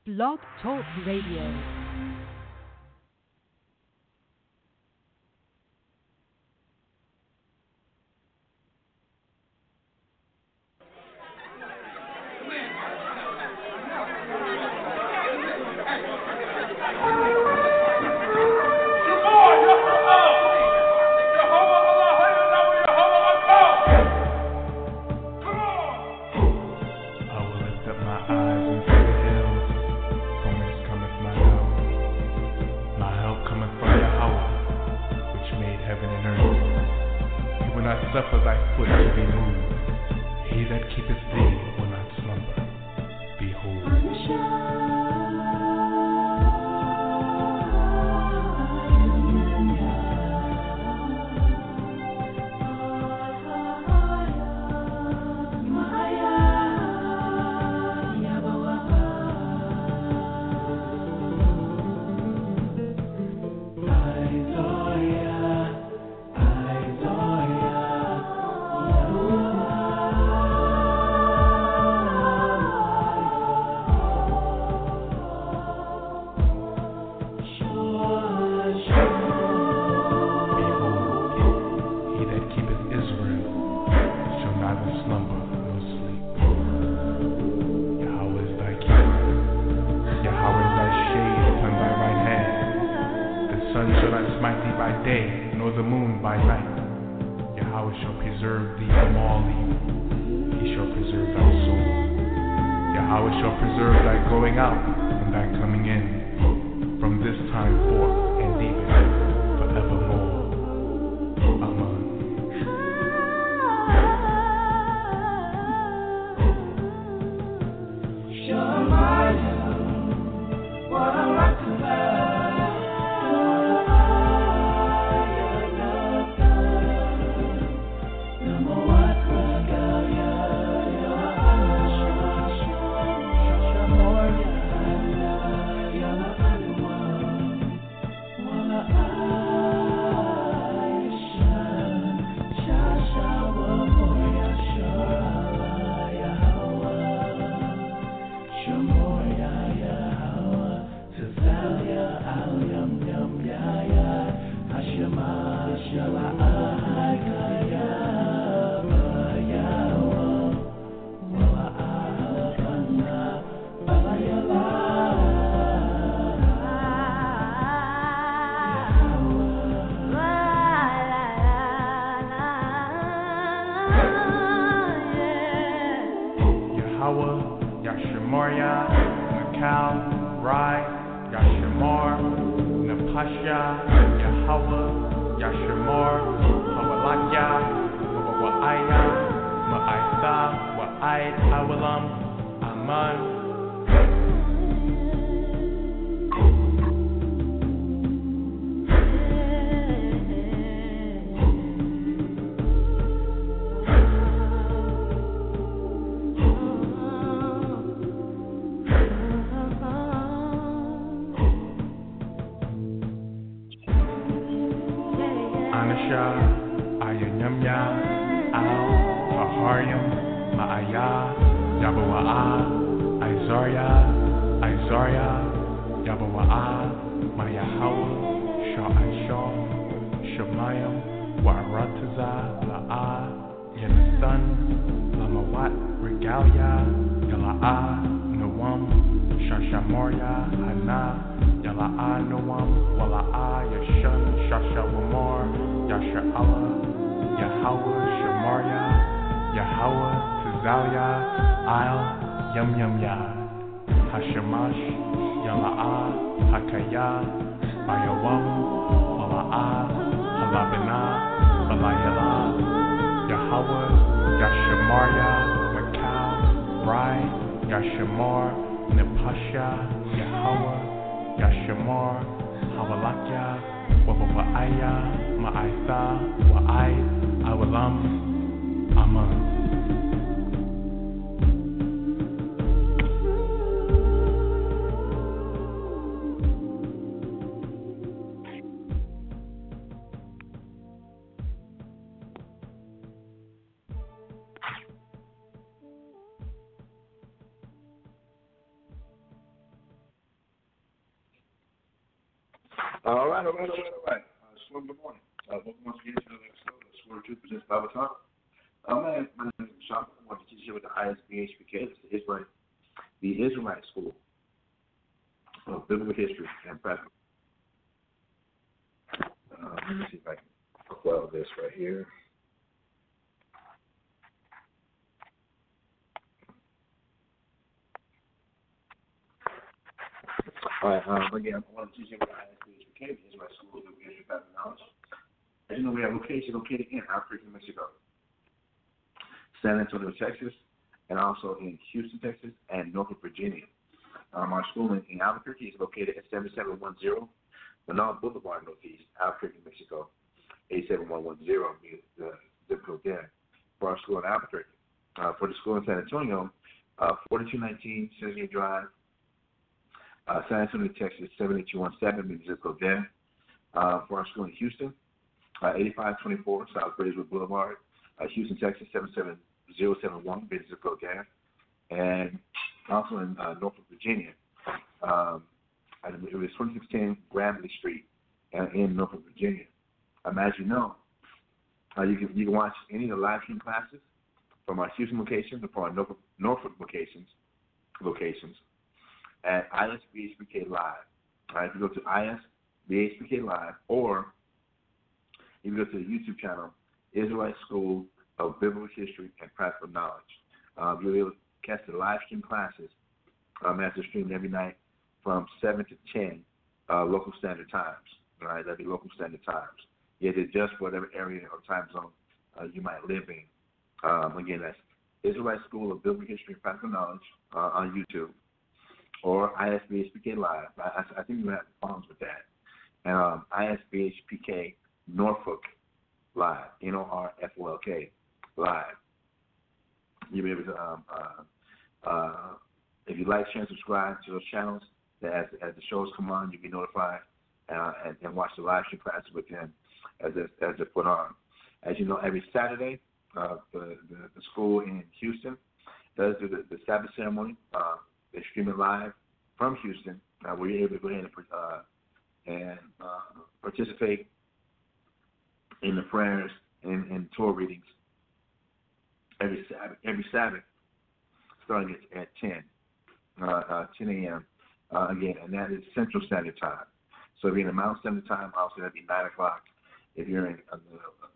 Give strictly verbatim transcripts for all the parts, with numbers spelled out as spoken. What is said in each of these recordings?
Blog Talk Radio. All right, all right, all right, all right. Uh, Shalom, good morning. Uh, welcome once again to another episode of Sword Truth Presents Bible Talk. Uh, my, my name is Sean. I want to teach you with the I S B H P K, it's the Israelite, the Israelite School of Biblical History and Practice. Uh, let me see if I can quell this right here. All right, um, again, I want to teach you about I S B H P K, the Israelite School of Biblical History and Practical Knowledge. As you know, we have locations located in Albuquerque, Mexico, San Antonio, Texas, and also in Houston, Texas, and Norfolk, Virginia. Um, our school in, in Albuquerque is located at seventy-seven ten Bernal Boulevard, Northeast, Albuquerque, Mexico, eight seven one one zero, the zip code there. For our school in Albuquerque. Uh, for the school in San Antonio, uh, forty-two nineteen Cynthia Drive, uh, San Antonio, Texas, seven eight two one seven, the zip code there. Uh, for our school in Houston, uh, eighty-five twenty-four South Braeswood Boulevard, uh, Houston, Texas, seven seven zero seven one, the zip code there. And also in uh, Norfolk, Virginia, um, it was twenty-six ten Gramley Street uh, in Norfolk, Virginia. Um, as you know, uh, you can you can watch any of the live stream classes from our Houston location or from our Norfolk, Norfolk locations locations at I S B H P K Live. All right, if you go to I S B H P K Live, or if you go to the YouTube channel Israelite School of Biblical History and Practical Knowledge, um, you'll be able to catch the live stream classes um, as they're streamed every night from seven to ten uh, local standard times. All right, that'd be local standard times. You have to adjust whatever area or time zone uh, you might live in. Um, again, that's Israelite School of Biblical History and Practical Knowledge uh, on YouTube, or I S B H P K Live. I, I think you have problems with that. And um, I S B H P K Norfolk Live, N O R F O L K Live. You'll be able to, um, uh, uh, if you like, share, and subscribe to those channels, that as, as the shows come on, you'll be notified uh, and, and watch the live stream classes with them as they're, as they're put on. As you know, every Saturday, uh, the, the, the school in Houston does do the, the Sabbath ceremony. Uh, they stream it live from Houston, uh, where you're able to go ahead and, uh, and uh, participate in the prayers and, and Torah readings every Sabbath, every Sabbath, starting at, at ten, uh, uh, ten a.m. Uh, again, and that is Central Standard Time. So if you're in the Mountain Standard Time, also that'd be nine o'clock. If you're in uh,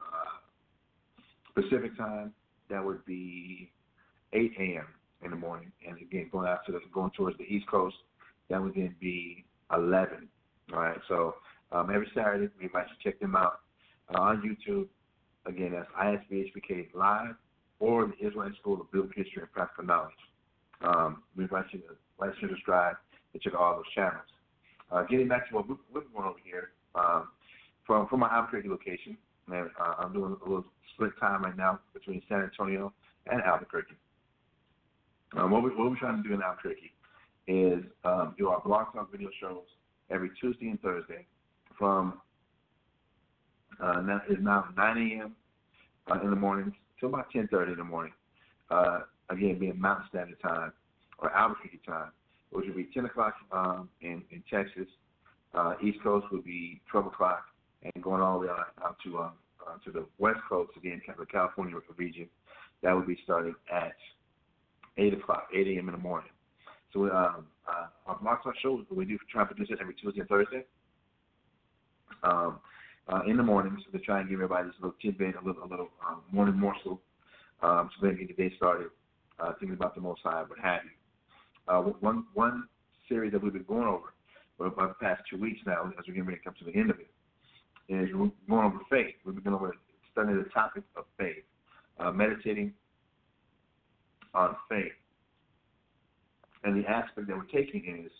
uh, Pacific Time, that would be eight a.m. in the morning. And again, going out to the, going towards the East Coast, that would then be eleven. All right. So um, every Saturday, we invite you to check them out uh, on YouTube. Again, that's I S B H P K Live, or the Israelite School of Biblical History and Practical Knowledge. Um, we invite you to like, share, subscribe, and check out all those channels. Uh, getting back to what we're going over here, um, from from my Albuquerque location, and uh, I'm doing a little split time right now between San Antonio and Albuquerque. Um, what, we, what we're trying to do in Albuquerque is um, do our blog talk video shows every Tuesday and Thursday from uh, now, it's now nine a.m. Uh, in the mornings till about ten thirty in the morning. Uh, again, being Mountain Standard Time or Albuquerque time, which would be ten o'clock um, in, in Texas. Uh, East Coast would be twelve o'clock, and going all the way out, out to um, uh, to the West Coast, again, the California region, that would be starting at eight o'clock, eight a.m. in the morning. So um, uh, our blog talk shows, we do try to produce it every Tuesday and Thursday um, uh, in the mornings to try and give everybody this little tidbit, a little, a little um, morning morsel, um, so they can get the day started uh, thinking about the Most High, what have you. Uh, one one series that we've been going over for about the past two weeks now, as we're getting ready to come to the end of it, is we're going over faith. We've been going over studying the topic of faith, uh, meditating on faith. And the aspect that we're taking is,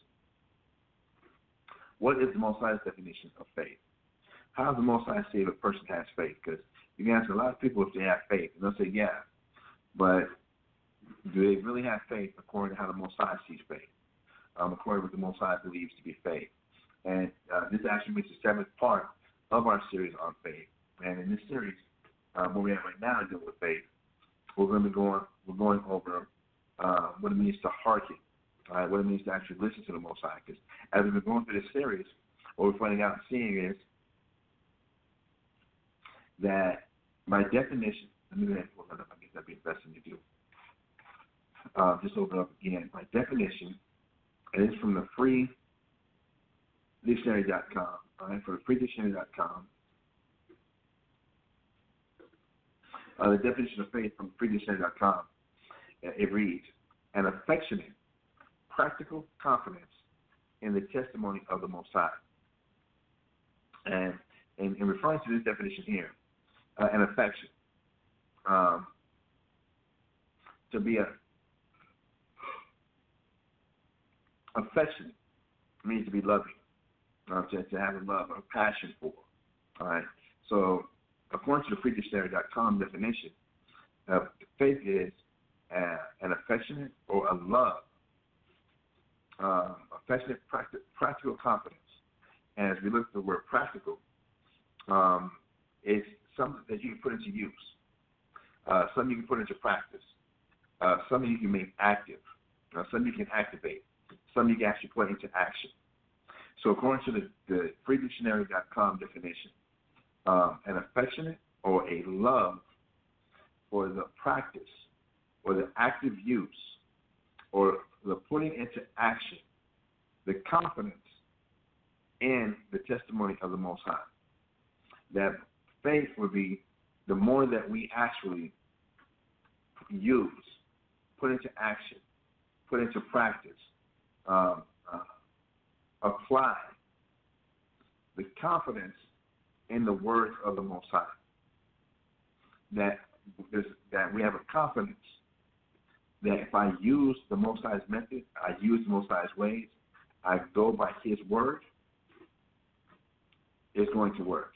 what is the Most High's definition of faith? How does the Most High say if a person has faith? Because you can ask a lot of people if they have faith, and they'll say, yeah, but do they really have faith according to how the Most High sees faith, um, according to what the Most High believes to be faith? And uh, this actually makes the seventh part of our series on faith. And in this series, um, where we're at right now dealing with faith, we're going to be going, we're going over uh, what it means to hearken, all right, what it means to actually listen to the Most High. Because as we've been going through this series, what we're finding out and seeing is that by definition, let me pull that up. I guess that'd be the best thing to do. Uh, just open up again. By definition, and it's from the free dictionary dot com. All right, for the free dictionary dot com. Uh, the definition of faith from free dictionary dot com, it reads, an affectionate, practical confidence in the testimony of the Most High. And in, in referring to this definition here, uh, an affection, um, to be a affectionate means to be loving, uh, to, to have a love or a passion for. All right. So according to the free dictionary dot com definition, uh, faith is uh, an affectionate or a love, uh, affectionate practi- practical confidence. And as we look at the word practical, um, it's something that you can put into use, uh, something you can put into practice, uh, something you can make active, uh, something you can activate, something you can actually put into action. So according to the, the free dictionary dot com definition, um, an affectionate or a love for the practice or the active use or the putting into action, the confidence in the testimony of the Most High. That faith would be the more that we actually use, put into action, put into practice, um, uh, apply the confidence in the words of the Most High. That that we have a confidence that if I use the Most High's method, I use the Most High's ways, I go by His word, it's going to work.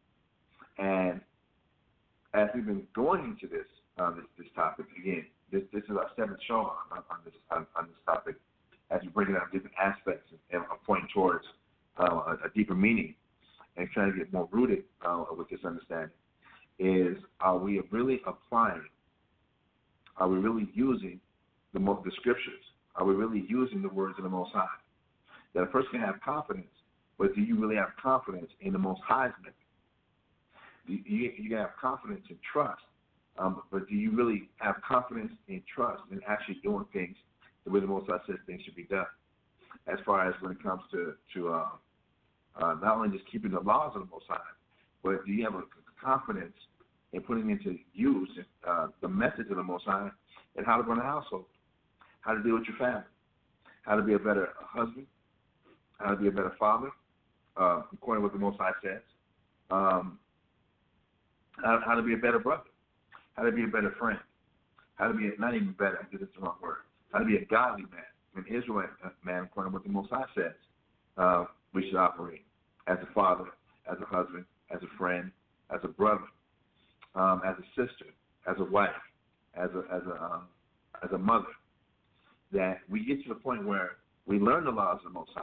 And as we've been going into this uh, this, this topic again, this this is our seventh show on, on this on, on this topic, as we bring it out different aspects and, and point towards uh, a, a deeper meaning and trying to get more rooted uh, with this understanding. Is are we really applying? Are we really using the, the scriptures? Are we really using the words of the Most High? That a person can have confidence, but do you really have confidence in the Most High's method? You, you, you can have confidence and trust, um, but do you really have confidence and trust in actually doing things the way the Most High says things should be done? As far as when it comes to, to uh, uh, not only just keeping the laws of the Most High, but do you have a confidence in putting into use uh, the methods of the Most High and how to run a household, how to deal with your family, how to be a better husband, how to be a better father, uh, according to what the Most High says, um, how, how to be a better brother, how to be a better friend, how to be a, not even better, I think that's the wrong word, how to be a godly man, an Israelite man, according to what the Most High says. Uh, we should operate as a father, as a husband, as a friend, as a brother, um, as a sister, as a wife, as a as a um, as a mother. That we get to the point where we learn the laws of the Most High,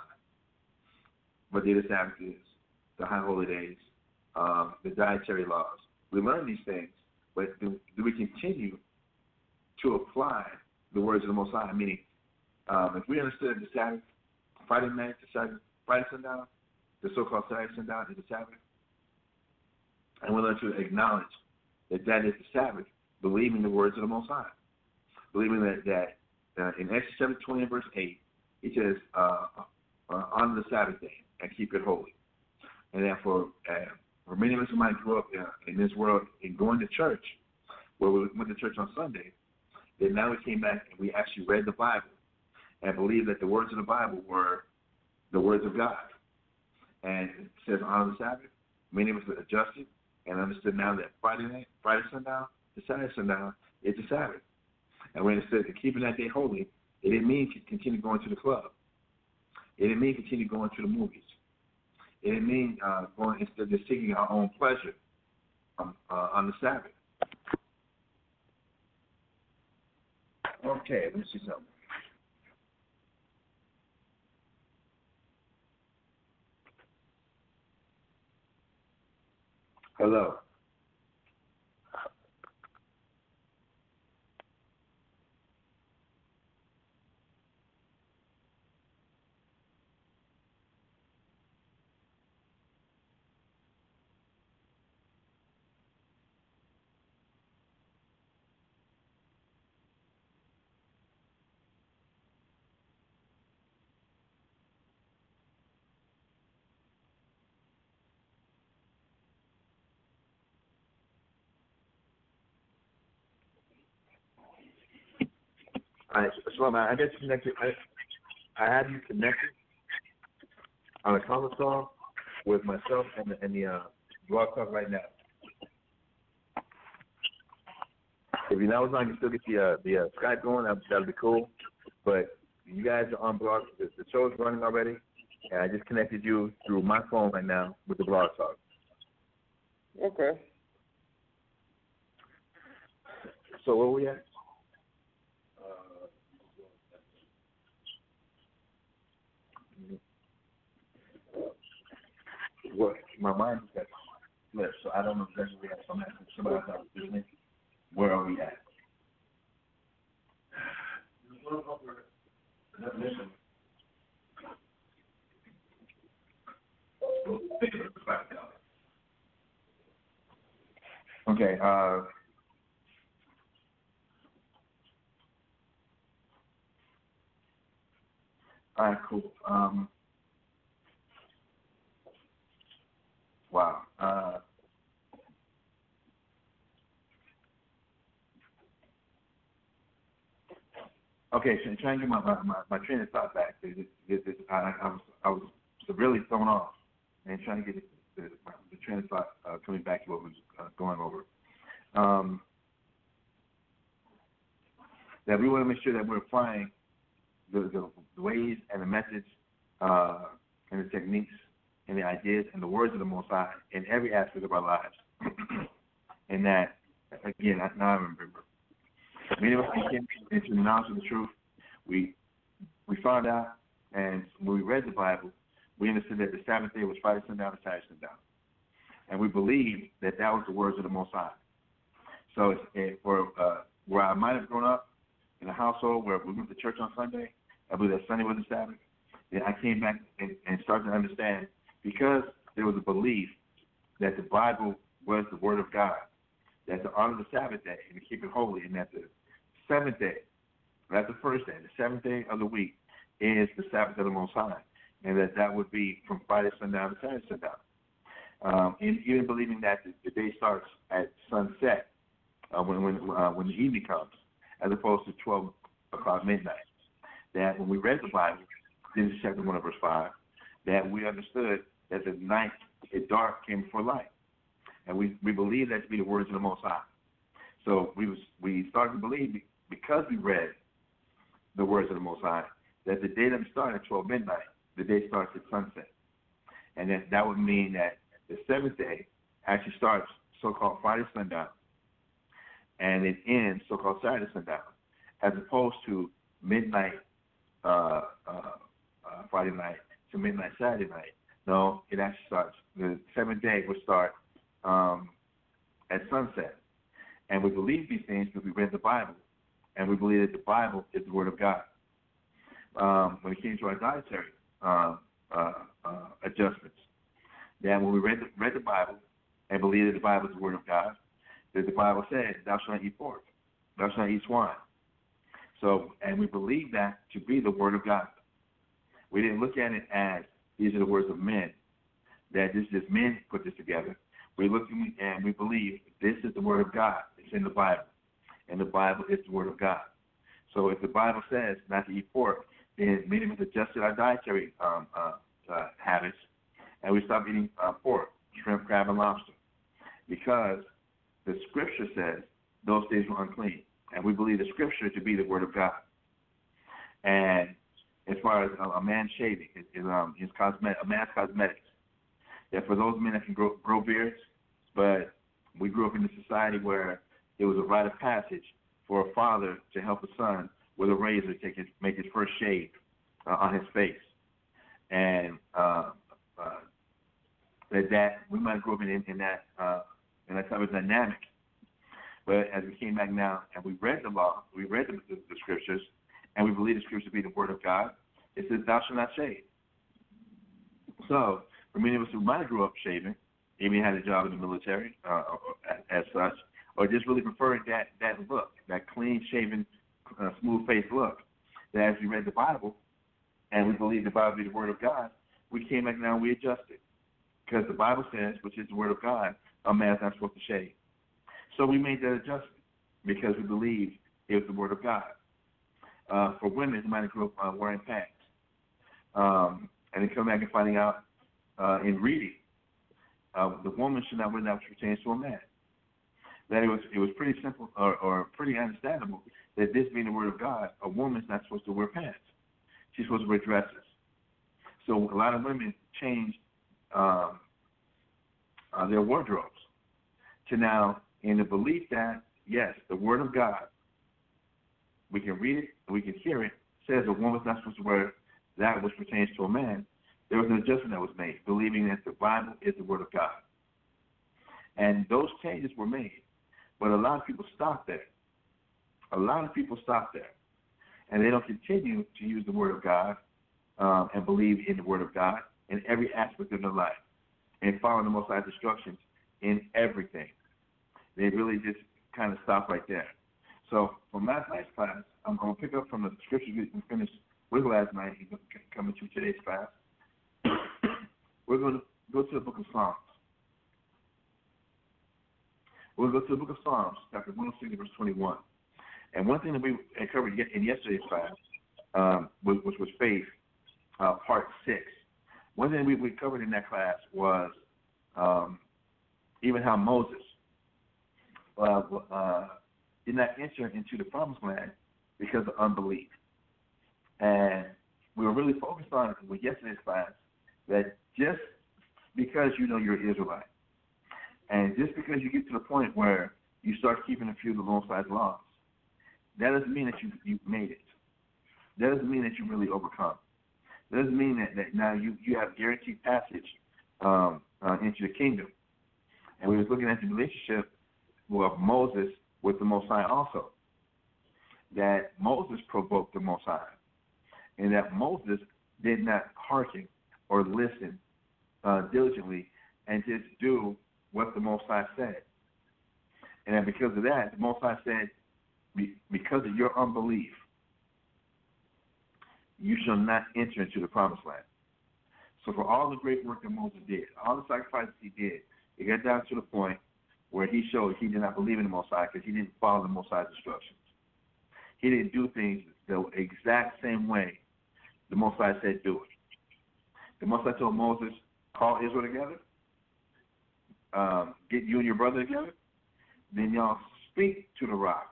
what the Sabbath is, the high holy days, um, the dietary laws. We learn these things, but do, do we continue to apply the words of the Most High? Meaning, um, if we understood the Sabbath, Friday night, the Sabbath, Friday sundown, the so-called Saturday sundown is the Sabbath, and we learn to acknowledge that that is the Sabbath, believing the words of the Most High, believing that that uh, in Exodus chapter twenty, verse eight, it says, uh, uh, honor the Sabbath day and keep it holy. And therefore, uh, for many of us who might grow up uh, in this world and going to church, where we went to church on Sunday, then now we came back and we actually read the Bible and believed that the words of the Bible were the words of God. And it says honor the Sabbath. Many of us adjusted and understood now that Friday night, Friday sundown, the Saturday sundown is the Sabbath. And we understood that keeping that day holy, it didn't mean continue going to the club. It didn't mean continue going to the movies. It didn't mean uh, going instead of just seeking our own pleasure um, uh, on the Sabbath. Okay, let me see something. Hello. All right, Shalom, I got you connected. I, I have you connected on a conference call with myself and the, and the uh, blog talk right now. If you're not on, you can still get the uh, the uh, Skype going. That that'll be cool. But you guys are on blog. The, the show is running already, and I just connected you through my phone right now with the blog talk. Okay. So where we at? What my mind is got split, so I don't know exactly where we at. So I'm asking somebody else out with me. Where are we at? Okay. Uh, all right. Cool. Um, wow. Uh, okay. So trying to get my, my, my train of thought back. It, it, it, I, I was I was severely thrown off, and trying to get the, the, the train of thought uh, coming back to what was uh, going over. Um, that we want to make sure that we're applying the, the, the ways and the methods uh, and the techniques and the ideas and the words of the Most High in every aspect of our lives. And that, again, now I remember. Many of us came into the knowledge of the truth. We we found out, and when we read the Bible, we understood that the Sabbath day was Friday, sundown, and Saturday, sundown. And we believed that that was the words of the Most High. So it, for uh, where I might have grown up in a household where we went to church on Sunday, I believe that Sunday was the Sabbath, then I came back and, and started to understand, because there was a belief that the Bible was the Word of God, that to honor the Sabbath day and to keep it holy, and that the seventh day, that's the first day, the seventh day of the week is the Sabbath of the Most High, and that that would be from Friday sundown to Saturday sundown. Um, and even believing that the, the day starts at sunset, uh, when when uh, when the evening comes, as opposed to twelve o'clock midnight. That when we read the Bible, Genesis chapter one verse five, that we understood that the night, it dark came before light, and we we believe that to be the words of the Most High. So we was we started to believe, because we read the words of the Most High, that the day doesn't start at twelve midnight. The day starts at sunset, and that that would mean that the seventh day actually starts so-called Friday sundown, and it ends so-called Saturday sundown, as opposed to midnight uh, uh, uh, Friday night to midnight Saturday night. No, it actually starts, the seventh day will start um, at sunset. And we believe these things because we read the Bible, and we believe that the Bible is the Word of God. Um, when it came to our dietary uh, uh, uh, adjustments, that when we read the, read the Bible and believe that the Bible is the Word of God, that the Bible says, thou shalt not eat pork, thou shalt not eat swine. So, and we believe that to be the Word of God. We didn't look at it as these are the words of men, that this is men put this together. We look and we believe this is the Word of God. It's in the Bible, and the Bible is the Word of God. So if the Bible says not to eat pork, then many of us adjusted our dietary um, uh, uh, habits, and we stopped eating uh, pork, shrimp, crab, and lobster, because the Scripture says those things were unclean, and we believe the Scripture to be the Word of God. And as far as a, a man shaving, his, his, um, his cosmetic, a man's cosmetics, that for those men that can grow, grow beards, but we grew up in a society where it was a rite of passage for a father to help a son with a razor take his, make his first shave uh, on his face. And uh, uh, that, that we might have grown up in, in that uh, in that type of dynamic. But as we came back now and we read the law, we read the, the, the scriptures, and we believe the scriptures to be the Word of God, it says, thou shalt not shave. So, for many of us who might have grew up shaving, even had a job in the military uh, as such, or just really preferred that, that look, that clean-shaven, uh, smooth-faced look, that as we read the Bible and we believe the Bible to be the Word of God, we came back now and we adjusted. Because the Bible says, which is the Word of God, a man's not supposed to shave. So we made that adjustment because we believed it was the Word of God. uh, for women who might grow up uh, wearing pants. Um, and then come back and finding out uh, in reading, uh, the woman should not wear that which pertains to a man. That it was it was pretty simple or, or pretty understandable that this being the word of God, a woman's not supposed to wear pants. She's supposed to wear dresses. So a lot of women changed um, uh, their wardrobes to now in the belief that, yes, the word of God, we can read it, we can hear it, says a woman's not supposed to wear that which pertains to a man. There was an adjustment that was made, believing that the Bible is the word of God. And those changes were made. But a lot of people stop there. A lot of people stop there. And they don't continue to use the word of God um, and believe in the word of God in every aspect of their life and follow the Most High's instructions in everything. They really just kind of stop right there. So from last night's class, I'm going to pick up from the scripture we finished with last night and coming to today's class. We're going to go to the book of Psalms. We'll go to the book of Psalms, chapter one oh six, verse twenty-one. And one thing that we covered in yesterday's class, um, which was faith, uh, part six. One thing we, we covered in that class was um, even how Moses uh, uh, did not enter into the promised land because of unbelief. And we were really focused on with yesterday's class that just because you know you're an Israelite, and just because you get to the point where you start keeping a few of the Most High's laws, that doesn't mean that you you made it. That doesn't mean that you really overcome. That doesn't mean that, that now you, you have guaranteed passage um, uh, into the kingdom. And we was looking at the relationship of Moses with the Most High also. That Moses provoked the Most High. And that Moses did not hearken or listen uh, diligently and just do what the Most High said. And that because of that, the Most High said, because of your unbelief, you shall not enter into the promised land. So for all the great work that Moses did, all the sacrifices he did, it got down to the point where he showed he did not believe in the Most High because he didn't follow the Most High's instructions. He didn't do things the exact same way the Most High said do it. The Most High told Moses, call Israel together, um, get you and your brother together, then y'all speak to the rock.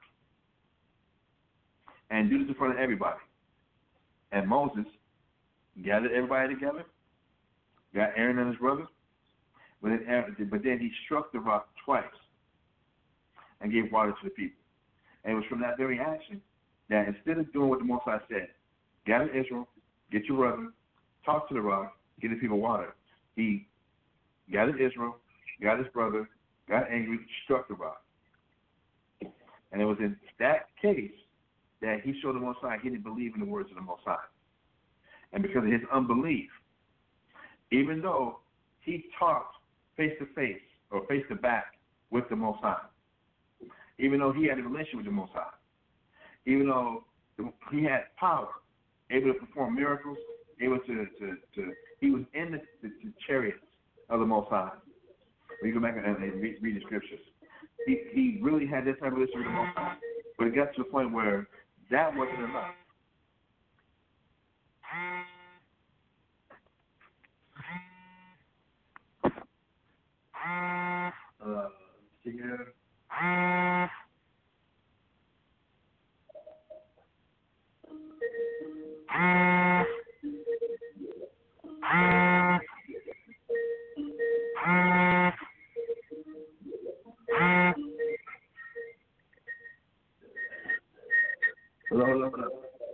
And do this in front of everybody. And Moses gathered everybody together, got Aaron and his brother, but then, Aaron, but then he struck the rock twice and gave water to the people. And it was from that very action that instead of doing what the Most High said, gather Israel, get your brother, talk to the rock, get the people water, he gathered Israel, got his brother, got angry, struck the rock. And it was in that case that he showed the Most High he didn't believe in the words of the Most High. And because of his unbelief, even though he talked face-to-face or face-to-back with the Most High, even though he had a relationship with the Most High, even though he had power, able to perform miracles, able to, to, to he was in the, the, the chariots of the Most High. When you go back and, and read, read the scriptures, he, he really had this type of relationship with the Most High. But it got to the point where that wasn't enough. Uh, see here. Hello, hello, hello.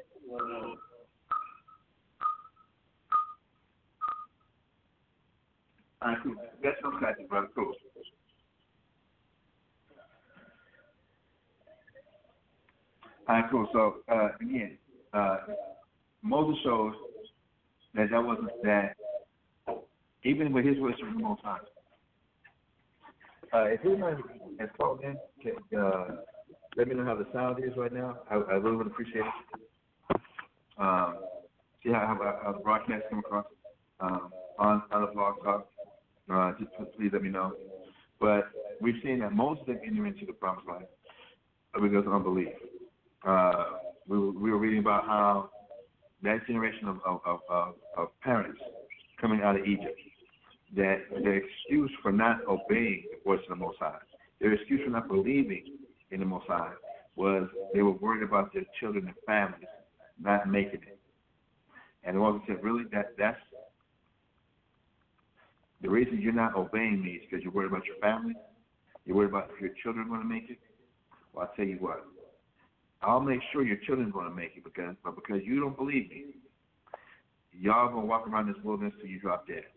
All right, cool. That's no classic, brother. Cool. All right, cool. So, uh, again, uh, Moses shows that that wasn't that, even with his relationship with the Most High. Uh, if anybody has called in, can, uh, let me know how the sound is right now. I, I really would appreciate it. Um, see how, how, how the broadcast came across um, on, on the blog talk. Uh, just please let me know. But we've seen that Moses didn't enter into the promised land because of unbelief. Uh, we were, we were reading about how that generation of, of, of, of, of parents coming out of Egypt, that their excuse for not obeying the voice of the Most High, their excuse for not believing in the Most High was they were worried about their children and families not making it. And the Lord said, really, that that's the reason you're not obeying me is because you're worried about your family? You're worried about if your children are going to make it? Well, I'll tell you what. I'll make sure your children are going to make it, because, but because you don't believe me, y'all going to walk around this wilderness till you drop dead.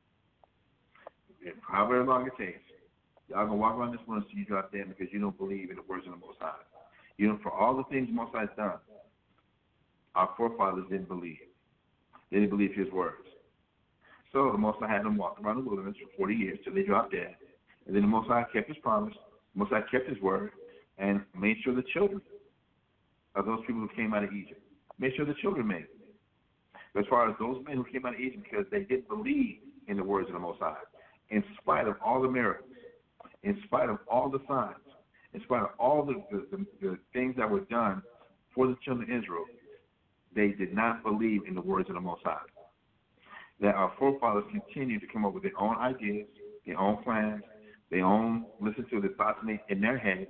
However long it takes, y'all going to walk around this wilderness till you drop dead because you don't believe in the words of the Most High. You know, for all the things the Most High has done, our forefathers didn't believe. They didn't believe his words. So the Most High had them walk around the wilderness for forty years till they dropped dead. And then the Most High kept his promise. The Most High kept his word and made sure the children of those people who came out of Egypt, made sure the children made it. But as far as those men who came out of Egypt because they didn't believe in the words of the Most High, in spite of all the miracles, in spite of all the signs, in spite of all the, the, the, the things that were done for the children of Israel, they did not believe in the words of the Most High. That our forefathers continued to come up with their own ideas, their own plans, their own, listen to the thoughts in their head,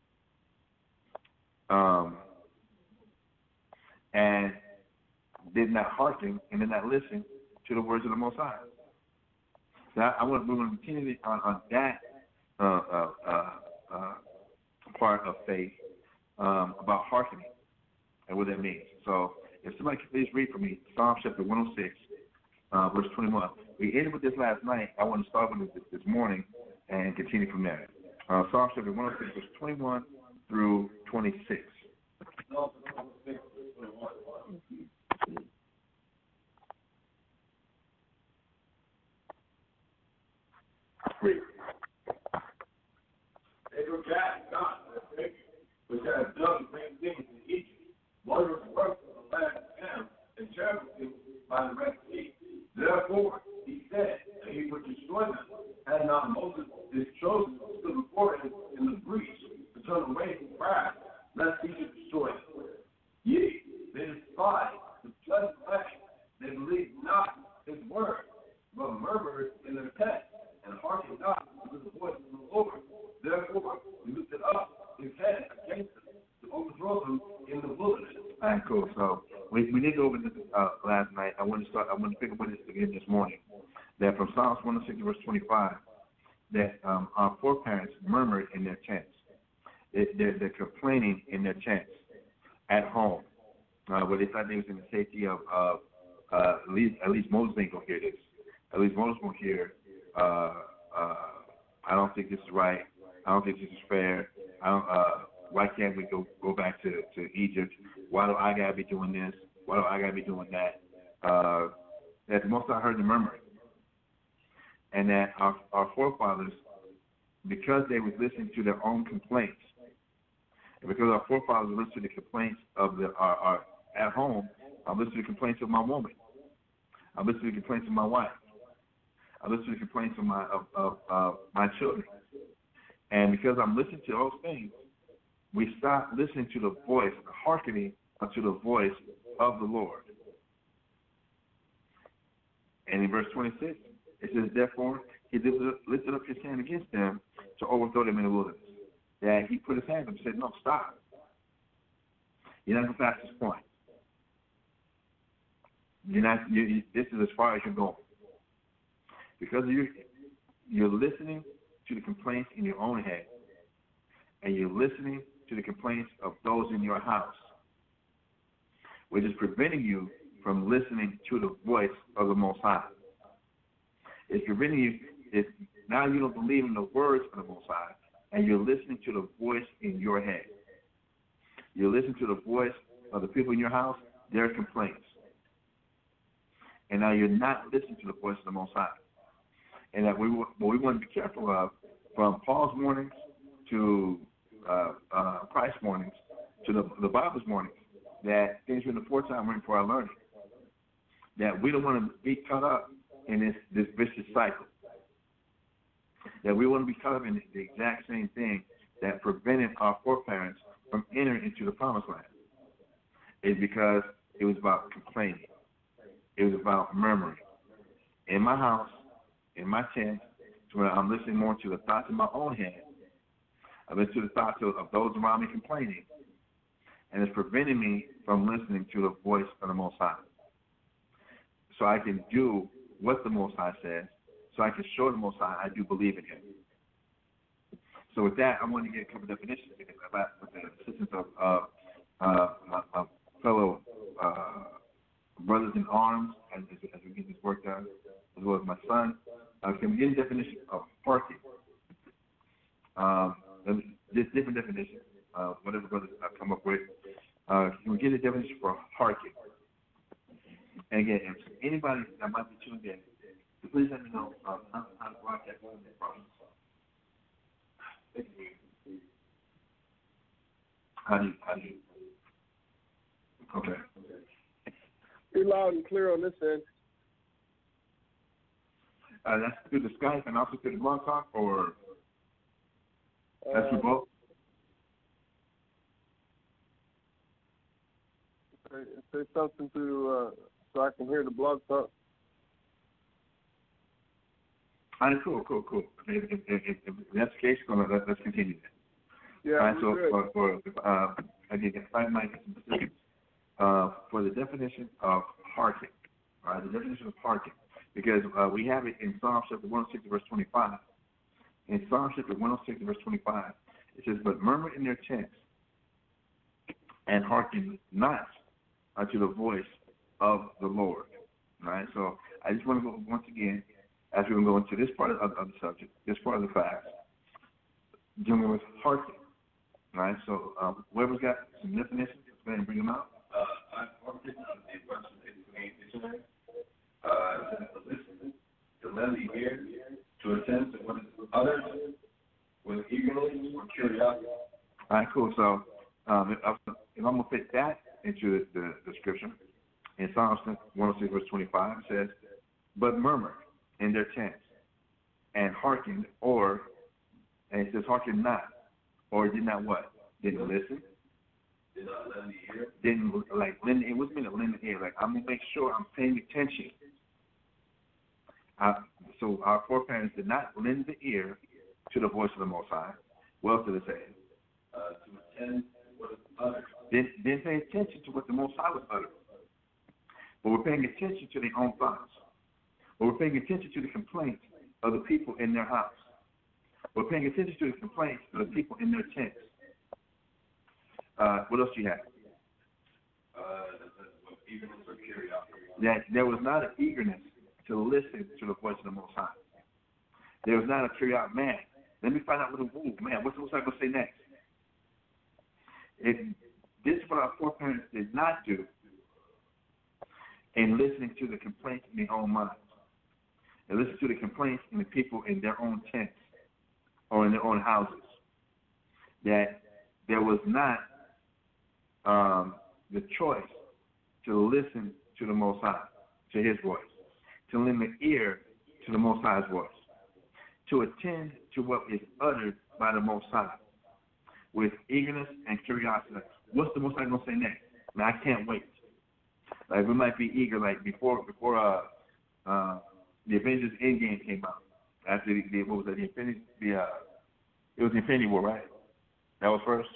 um, and did not hearken and did not listen to the words of the Most High. So I, I want, we're going to continue on, on that uh, uh, uh, uh, part of faith um, about hearkening and what that means. So if somebody could please read for me Psalm chapter one oh six, uh, verse twenty-one. We ended with this last night. I want to start with it this morning and continue from there. Uh, Psalm chapter one oh six, verse twenty-one through twenty-six. Read. They were God, God, which has done great things in Egypt, wondrous works in the land of Ham, and terrible things by the Red Sea. Therefore, he said, and he would destroy them, had not Moses, his chosen, stood before him in the breach to turn away from wrath, lest he should destroy them. Yea, they despised the pleasant land, they believed not his word, but murmured in their tents, and hearkened not to the voice of the Lord. Therefore, he lifted up his head against them to overthrow them in the wilderness. All right, cool. So we we did go over this uh, last night. I want to start. I want to pick up with this again this morning. That from Psalms one oh six verse twenty-five, that um, our foreparents murmured in their tents. They, they're, they're complaining in their tents at home, uh, where they thought they was in the safety of, of uh, at least at least Moses ain't gonna hear this. At least Moses won't hear. Uh, uh, I don't think this is right. I don't think this is fair. I don't. Uh, why can't we go go back to, to Egypt? Why do I gotta be doing this? Why do I gotta be doing that? Uh, that the Most I heard them murmuring, and that our, our forefathers, because they was listening to their own complaints, and because our forefathers listened to the complaints of the our, our at home, I listen to the complaints of my woman. I listen to the complaints of my wife. I listen to the complaints of my of, of uh, my children. And because I'm listening to those things, we stop listening to the voice, hearkening unto the voice of the Lord. And in verse twenty-six, it says, therefore, he lifted up, lifted up his hand against them to overthrow them in the wilderness. That he put his hand up and said, no, stop. You're not going to pass this point. You're not, you, you, this is as far as you're going. Because you're, you're listening to the complaints in your own head, and you're listening to the complaints of those in your house, which is preventing you from listening to the voice of the Most High. It's preventing you, it's, now you don't believe in the words of the Most High, and you're listening to the voice in your head. You're listening to the voice of the people in your house, their complaints. And now you're not listening to the voice of the Most High. And that we what we want to be careful of, from Paul's warnings to uh, uh, Christ's warnings to the, the Bible's warnings, that things are in the foretime written for our learning. That we don't want to be caught up in this, this vicious cycle. That we want to be caught up in the exact same thing that prevented our foreparents from entering into the promised land. is because it was about complaining. It was about murmuring. In my house, in my tent, when I'm listening more to the thoughts in my own head, I listen to the thoughts of, of those around me complaining, and it's preventing me from listening to the voice of the Most High. So I can do what the Most High says, so I can show the Most High I do believe in Him. So with that, I want to get a couple definitions about with the assistance of uh, uh, my, my fellow uh, brothers in arms as, as we get this work done, as well as my son. Uh, can we get a definition of hearken? Um, this different definition, uh, whatever brothers uh, come up with. Uh, can we get a definition for hearken? And again, if anybody that might be tuned in, please let me know um, how, how to broadcast on this process. How do you, how do you? Okay. You're loud and clear on this end. Uh, that's through the Skype and also through the Blog Talk, or that's through Uh, both? say, say something to uh, so I can hear the Blog Talk. All right, cool, cool, cool. If, if, if, if that's the case, let's, let's continue that. Yeah, All right, so good. for, for uh, again, if I might get some specifics, uh, for the definition of hearken, all right, the definition of hearken, because uh, we have it in Psalm chapter one oh six, verse twenty-five. In Psalm chapter one oh six, verse twenty-five, it says, "But murmur in their tents, and hearken not unto the voice of the Lord." All right, so I just want to go once again, as we're going to go into this part of, of the subject, this part of the facts, dealing with hearken. All right, so um, whoever's got some definitions, let's go ahead and bring them out. Uh, I hearken unto the voice of the dictionary. Uh, to listen, to lend the ear, to attend to what is uttered with eagerness or curiosity. All right, cool. So um, if, if I'm going to fit that into the, the description, in Psalms one oh six, verse twenty-five, it says, "But murmur in their tents, and hearken," or, and it says, "hearken not," or did not what? Didn't listen. Did not lend the ear. Didn't, like, lend, it was meant to lend the ear. Like, I'm going to make sure I'm paying attention. Uh, so our foreparents did not lend the ear to the voice of the Most High. What else did it say? Uh, to attend what is uttered. Didn't, didn't pay attention to what the Most High was uttering. But we're paying attention to their own thoughts. But we're paying attention to the complaints of the people in their house. We're paying attention to the complaints of the people in their tents. Uh, what else do you have? Uh, with eagerness or curiosity. That there was not an eagerness to listen to the voice of the Most High. There was not a curiosity. Man, let me find out what the ooh, man, what's the Most High going to say next? It, this is what our foreparents did not do in listening to the complaints in their own minds. And listen to the complaints in the people in their own tents or in their own houses. That there was not um, the choice to listen to the Most High, to His voice, to lend the ear to the Most High's voice, to attend to what is uttered by the Most High with eagerness and curiosity. What's the Most High going to say next? Man, I can't wait. Like, we might be eager, like, before before uh, uh, the Avengers Endgame came out. After the, the what was that, the Infinity, the, uh, it was the Infinity War, right? That was first?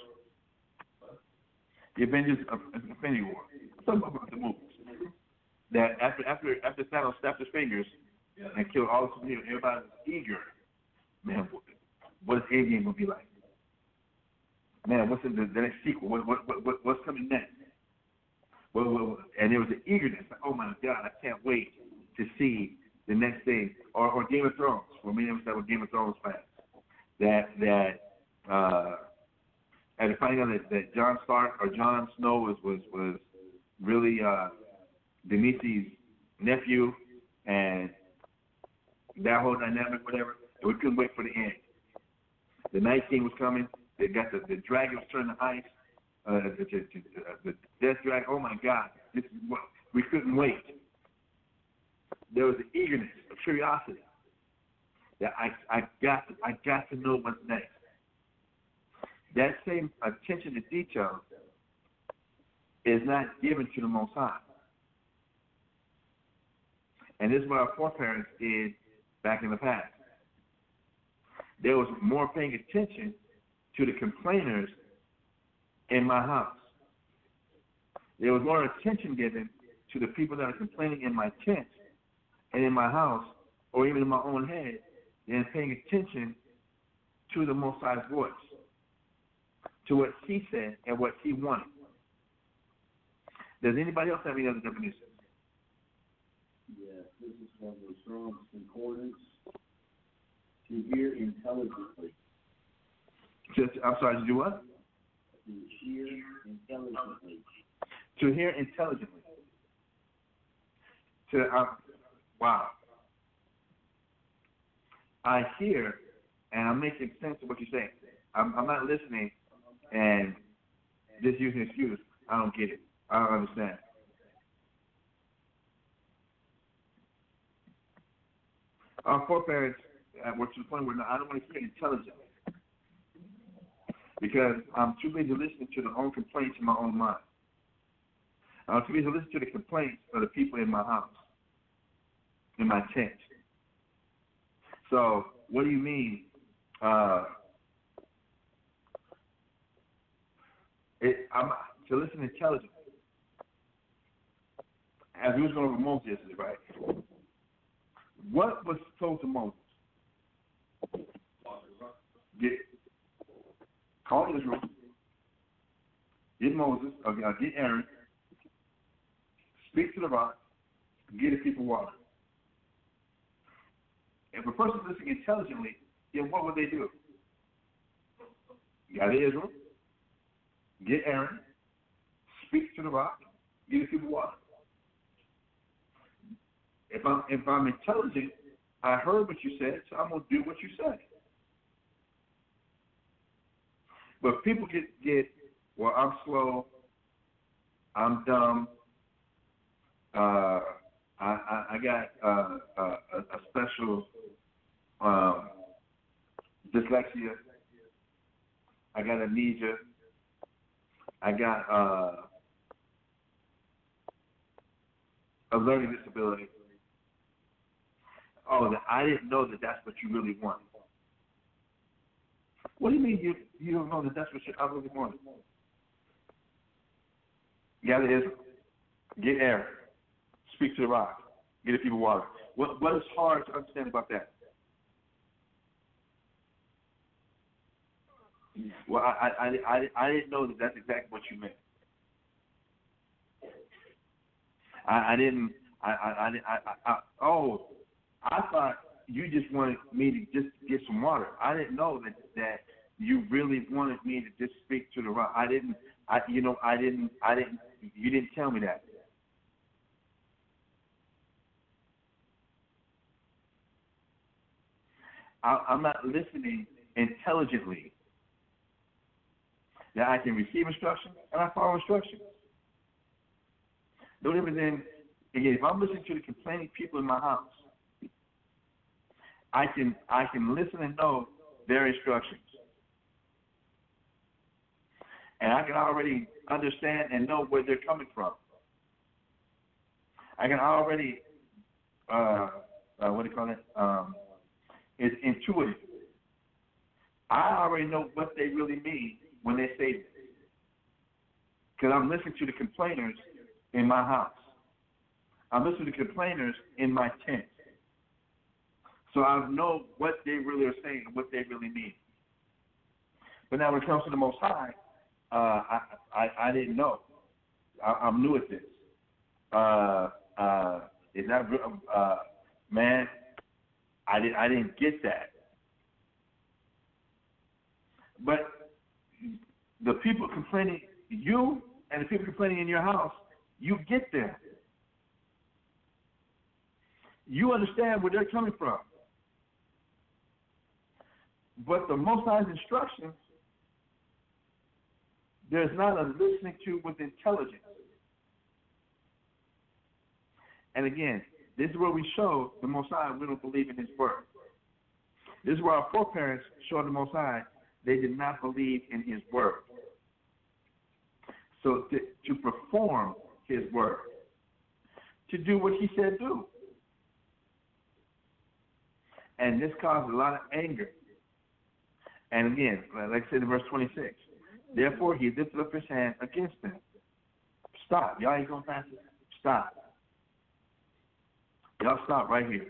The Avengers uh, Infinity War. I'm talking about the movies. That after after after Thanos snapped his fingers and killed all the superheroes, everybody was eager. Man, what, what is Endgame going to be like? Man, what's in the, the next sequel? What, what, what, what's coming next? Well, well, and there was an eagerness. Like, oh my God, I can't wait to see the next thing. Or, or Game of Thrones. For me, that was Game of Thrones fans. That that uh, and finding out that, that Jon Stark or Jon Snow was was was really uh, Daenerys' nephew, and that whole dynamic, whatever. And we couldn't wait for the end. The Night King was coming. They got the the dragon was turning to ice. Uh, the, the, the, the death dragon. Oh my God! This is what we couldn't wait. There was an eagerness, a curiosity that I I got to, I got to know what's next. That same attention to detail is not given to the Most High. And this is what our foreparents did back in the past. There was more paying attention to the complainers in my house. There was more attention given to the people that are complaining in my tent and in my house, or even in my own head, than paying attention to the Most High's voice, to what He said and what He wanted. Does anybody else have any other definitions? Yes, this is from the Strong's Concordance. To hear intelligently. Just, I'm sorry, to do what? To hear intelligently. To hear intelligently. To, uh, wow. I hear, and I'm making sense of what you're saying. I'm, I'm not listening and just using an excuse. I don't get it. I don't understand. Our foreparents uh, were to the point where no, I don't want to hear intelligently because I'm too busy listening to the own complaints in my own mind. I'm too busy listening to the complaints of the people in my house, in my tent. So, what do you mean? Uh, it, I'm to listen intelligently. As we was going over Moses yesterday, right? What was told to Moses? Get, call Israel, get Moses, or get Aaron, speak to the rock, get the people water. If a person is listening intelligently, then what would they do? Gather Israel, get Aaron, speak to the rock, get the people water. If I'm, if I'm intelligent, I heard what you said, so I'm going to do what you said. But people get, get well, I'm slow, I'm dumb, uh, I, I, I got uh, a, a special um, dyslexia, I got amnesia, I got uh, a learning disability. Oh, that I didn't know that that's what you really want. What do you mean you you don't know that that's what you I really want? Gather Israel, get Aaron, speak to the rock, get the people water. What what is hard to understand about that? Well, I I I, I, I didn't know that that's exactly what you meant. I, I didn't I I I, I, I oh. I thought you just wanted me to just get some water. I didn't know that, that you really wanted me to just speak to the rock. I didn't. I you know I didn't. I didn't. You didn't tell me that. I, I'm not listening intelligently. That I can receive instruction and I follow instructions. No different than again. If I'm listening to the complaining people in my house, I can I can listen and know their instructions. And I can already understand and know where they're coming from. I can already, uh, uh, what do you call it? Um, it's intuitive. I already know what they really mean when they say this. Because I'm listening to the complainers in my house. I'm listening to the complainers in my tent. So I know what they really are saying and what they really mean. But now when it comes to the Most High, uh, I, I I didn't know. I, I'm new at this. Uh, uh, is that uh, man? I didn't I didn't get that. But the people complaining, you and the people complaining in your house, you get there. You understand where they're coming from. But the Most High's instructions, there's not a listening to with intelligence. And again, this is where we show the Most High we don't believe in His word. This is where our foreparents showed the Most High they did not believe in His word. So to, to perform his word, to do what he said do. And this caused a lot of anger. And again, like I said in verse twenty-six, therefore he lifted up his hand against them. Stop. Y'all ain't going to pass it. Stop. Y'all stop right here.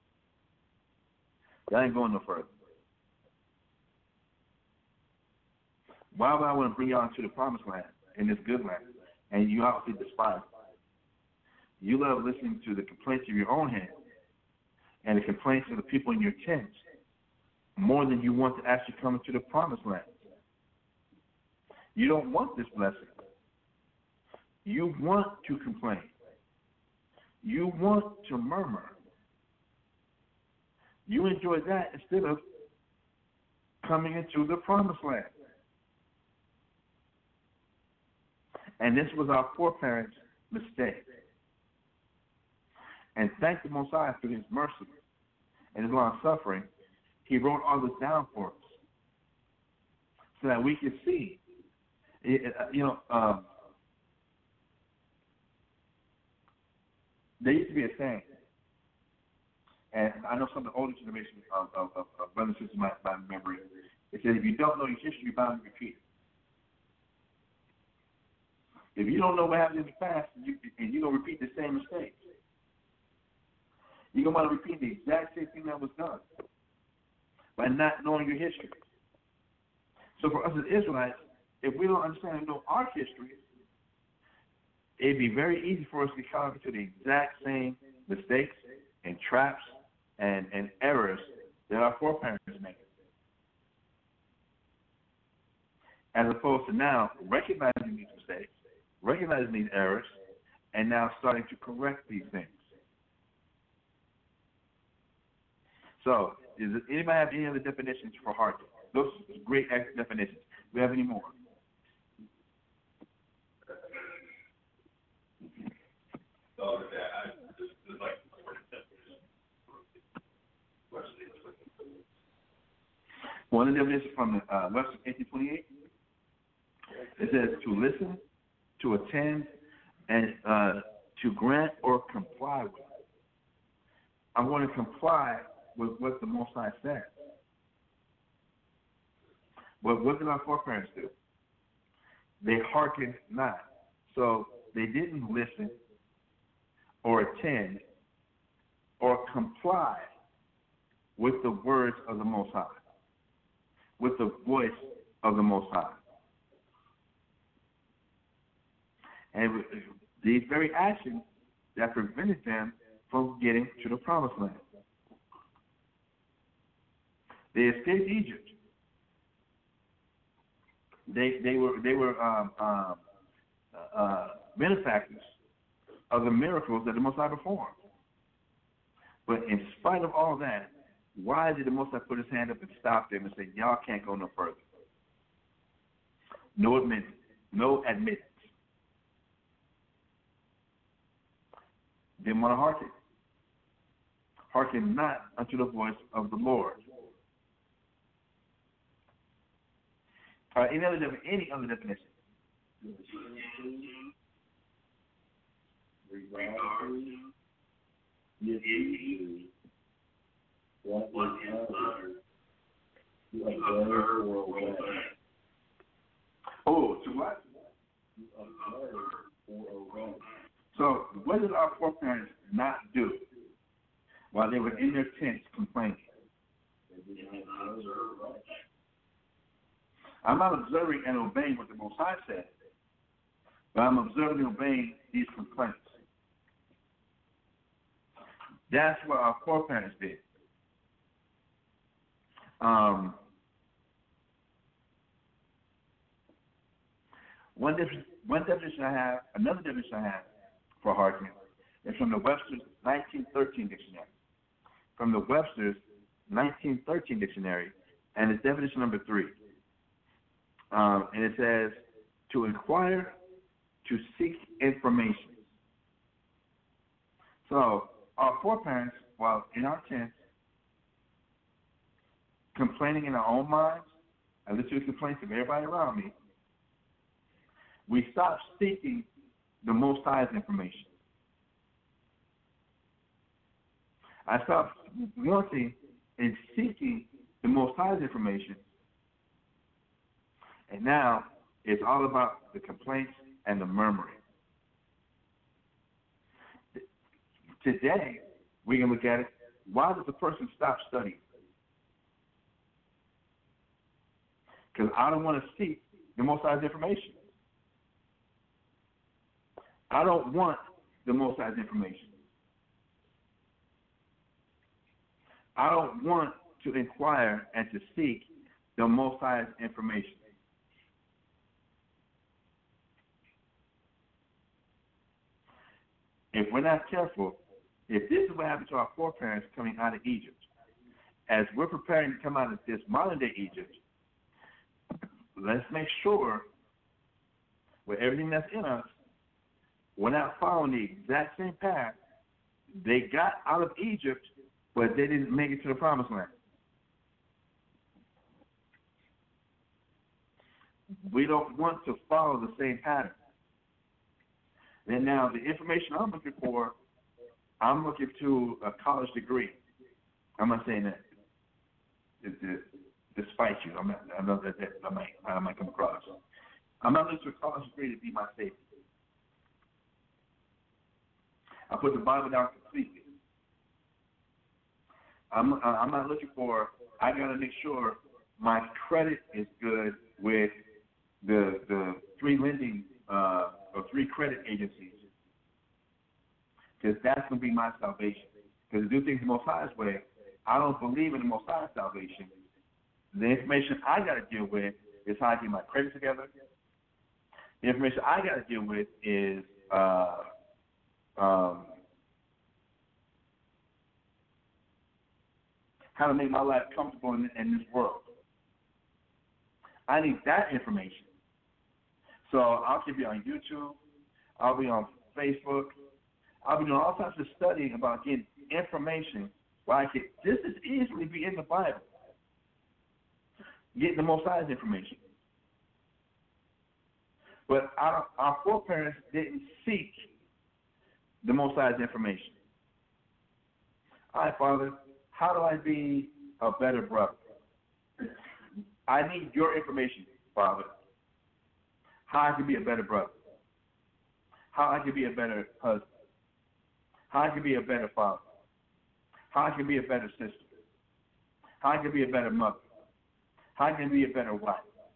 Y'all ain't going no further. Why would I want to bring y'all into the promised land, in this good land, and you obviously despise it? You love listening to the complaints of your own hand and the complaints of the people in your tents more than you want to actually come into the promised land. You don't want this blessing. You want to complain. You want to murmur. You enjoy that instead of coming into the promised land. And this was our foreparents' mistake. And thank the Most High for his mercy and his long suffering. He wrote all this down for us so that we could see. You know, um, there used to be a saying, and I know some of the older generation of, of, of, of brothers and sisters might, might remember it. It said, if you don't know your history, you're bound to repeat it. If you don't know what happened in the past, you, and you're going to repeat the same mistakes, you're going to want to repeat the exact same thing that was done by not knowing your history. So for us as Israelites, if we don't understand and know our history, it'd be very easy for us to come into the exact same mistakes and traps and, and errors that our foreparents made. As opposed to now recognizing these mistakes, recognizing these errors, and now starting to correct these things. So, does anybody have any other definitions for hearken? Those are great definitions. Do we have any more? So that I just, just like one of the definitions from the uh, Webster eighteen twenty-eight. It says to listen, to attend, and uh, to grant or comply with. I'm going to comply with what the Most High said. But what did our foreparents do? They hearkened not. So they didn't listen or attend or comply with the words of the Most High, with the voice of the Most High. And these very actions that prevented them from getting to the promised land. They escaped Egypt. They they were they were um, um, uh, benefactors of the miracles that the Most High performed. But in spite of all that, why did the Most High put his hand up and stop them and say, y'all can't go no further? No admittance. No admittance. Didn't want to hearken. Hearken not unto the voice of the Lord. Uh, any other any other definition? Regard to, if you what is others, you observe or obey. Oh, to what? You observe or obey. So, what did our foreparents not do while they were in their tents complaining? They did not observe. I'm not observing and obeying what the Most High said, but I'm observing and obeying these complaints. That's what our foreparents did. Um, one, definition, one definition I have, another definition I have for hearkening is from the Webster's nineteen thirteen dictionary. From the Webster's nineteen thirteen dictionary, and it's definition number three. Um, and it says, to inquire, to seek information. So, our foreparents, while in our tents, complaining in our own minds, I listen to the complaints of everybody around me, we stopped seeking the Most High's information. I stopped wanting and seeking the Most High's information. And now it's all about the complaints and the murmuring. Today, we can look at it. Why does a person stop studying? Because I don't want to seek the Most High's information. I don't want the Most High's information. I don't want to inquire and to seek the Most High's information. If we're not careful, if this is what happened to our foreparents coming out of Egypt, as we're preparing to come out of this modern-day Egypt, let's make sure with everything that's in us, we're not following the exact same path. They got out of Egypt, but they didn't make it to the promised land. We don't want to follow the same pattern. And now the information I'm looking for, I'm looking to a college degree. I'm not saying that to, to, to spite you. I'm not, I know that, that I might I might come across. I'm not looking for a college degree to be my savior. I put the Bible down completely. I'm I'm not looking for. I got to make sure my credit is good with the the three lending uh, or three credit agencies, because that's going to be my salvation. Because to do things the Most High's way, I don't believe in the Most High's salvation. The information I got to deal with is how I get my credit together. The information I got to deal with is uh, um, how to make my life comfortable in, in this world. I need that information. So I'll keep you on YouTube. I'll be on Facebook. I'll be doing all types of studying about getting information where I could just as easily be in the Bible, getting the Most High's information. But our, our foreparents didn't seek the Most High's information. All right, Father, how do I be a better brother? I need your information, Father. How I can be a better brother. How I can be a better husband. How I can be a better father. How I can be a better sister. How I can be a better mother. How I can be a better wife.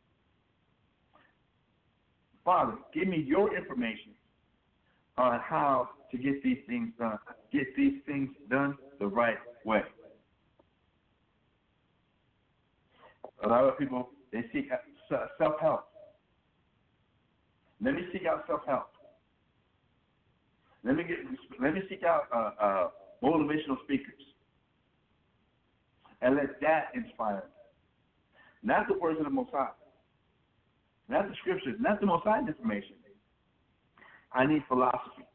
Father, give me your information on how to get these things done. Get these things done the right way. A lot of people, they seek self-help. Let me seek out self-help. Let me get. Let me seek out uh, uh, motivational speakers, and let that inspire me. Not the words of the Most High, not the scriptures, not the Most High's information. I need philosophy.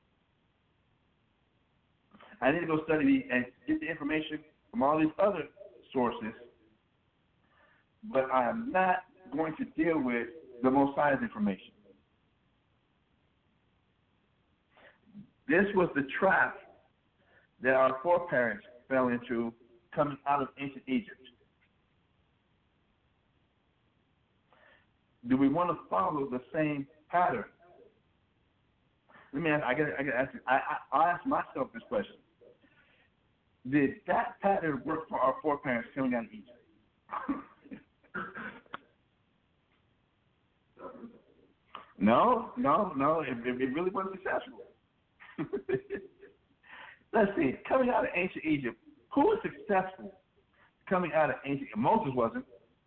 I need to go study and get the information from all these other sources, but I am not going to deal with the Most High's information. This was the trap that our foreparents fell into coming out of ancient Egypt. Do we want to follow the same pattern? Let me ask, I got I got ask I, I I ask myself this question. Did that pattern work for our foreparents coming out of Egypt? No, no, no. It, it really wasn't successful. Let's see. Coming out of ancient Egypt, who was successful coming out of ancient Egypt? Moses wasn't.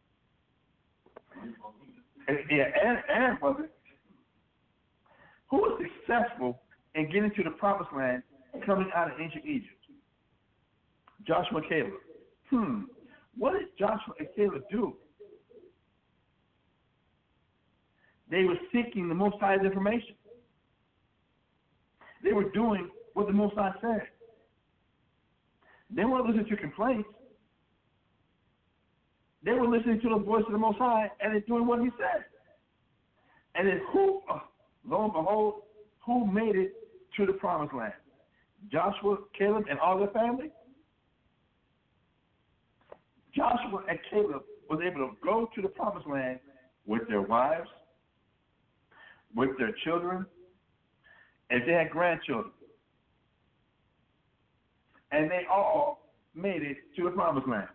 Yeah, Aaron, Aaron wasn't. Who was successful in getting to the promised land coming out of ancient Egypt? Joshua and Caleb. Hmm. What did Joshua and Caleb do? They were seeking the Most High's information. They were doing what the Most High said. They weren't listening to complaints. They were listening to the voice of the Most High and they're doing what He said. And then who, uh, lo and behold, who made it to the promised land? Joshua, Caleb, and all their family? Joshua and Caleb was able to go to the promised land with their wives, with their children, and they had grandchildren. And they all made it to the promised land.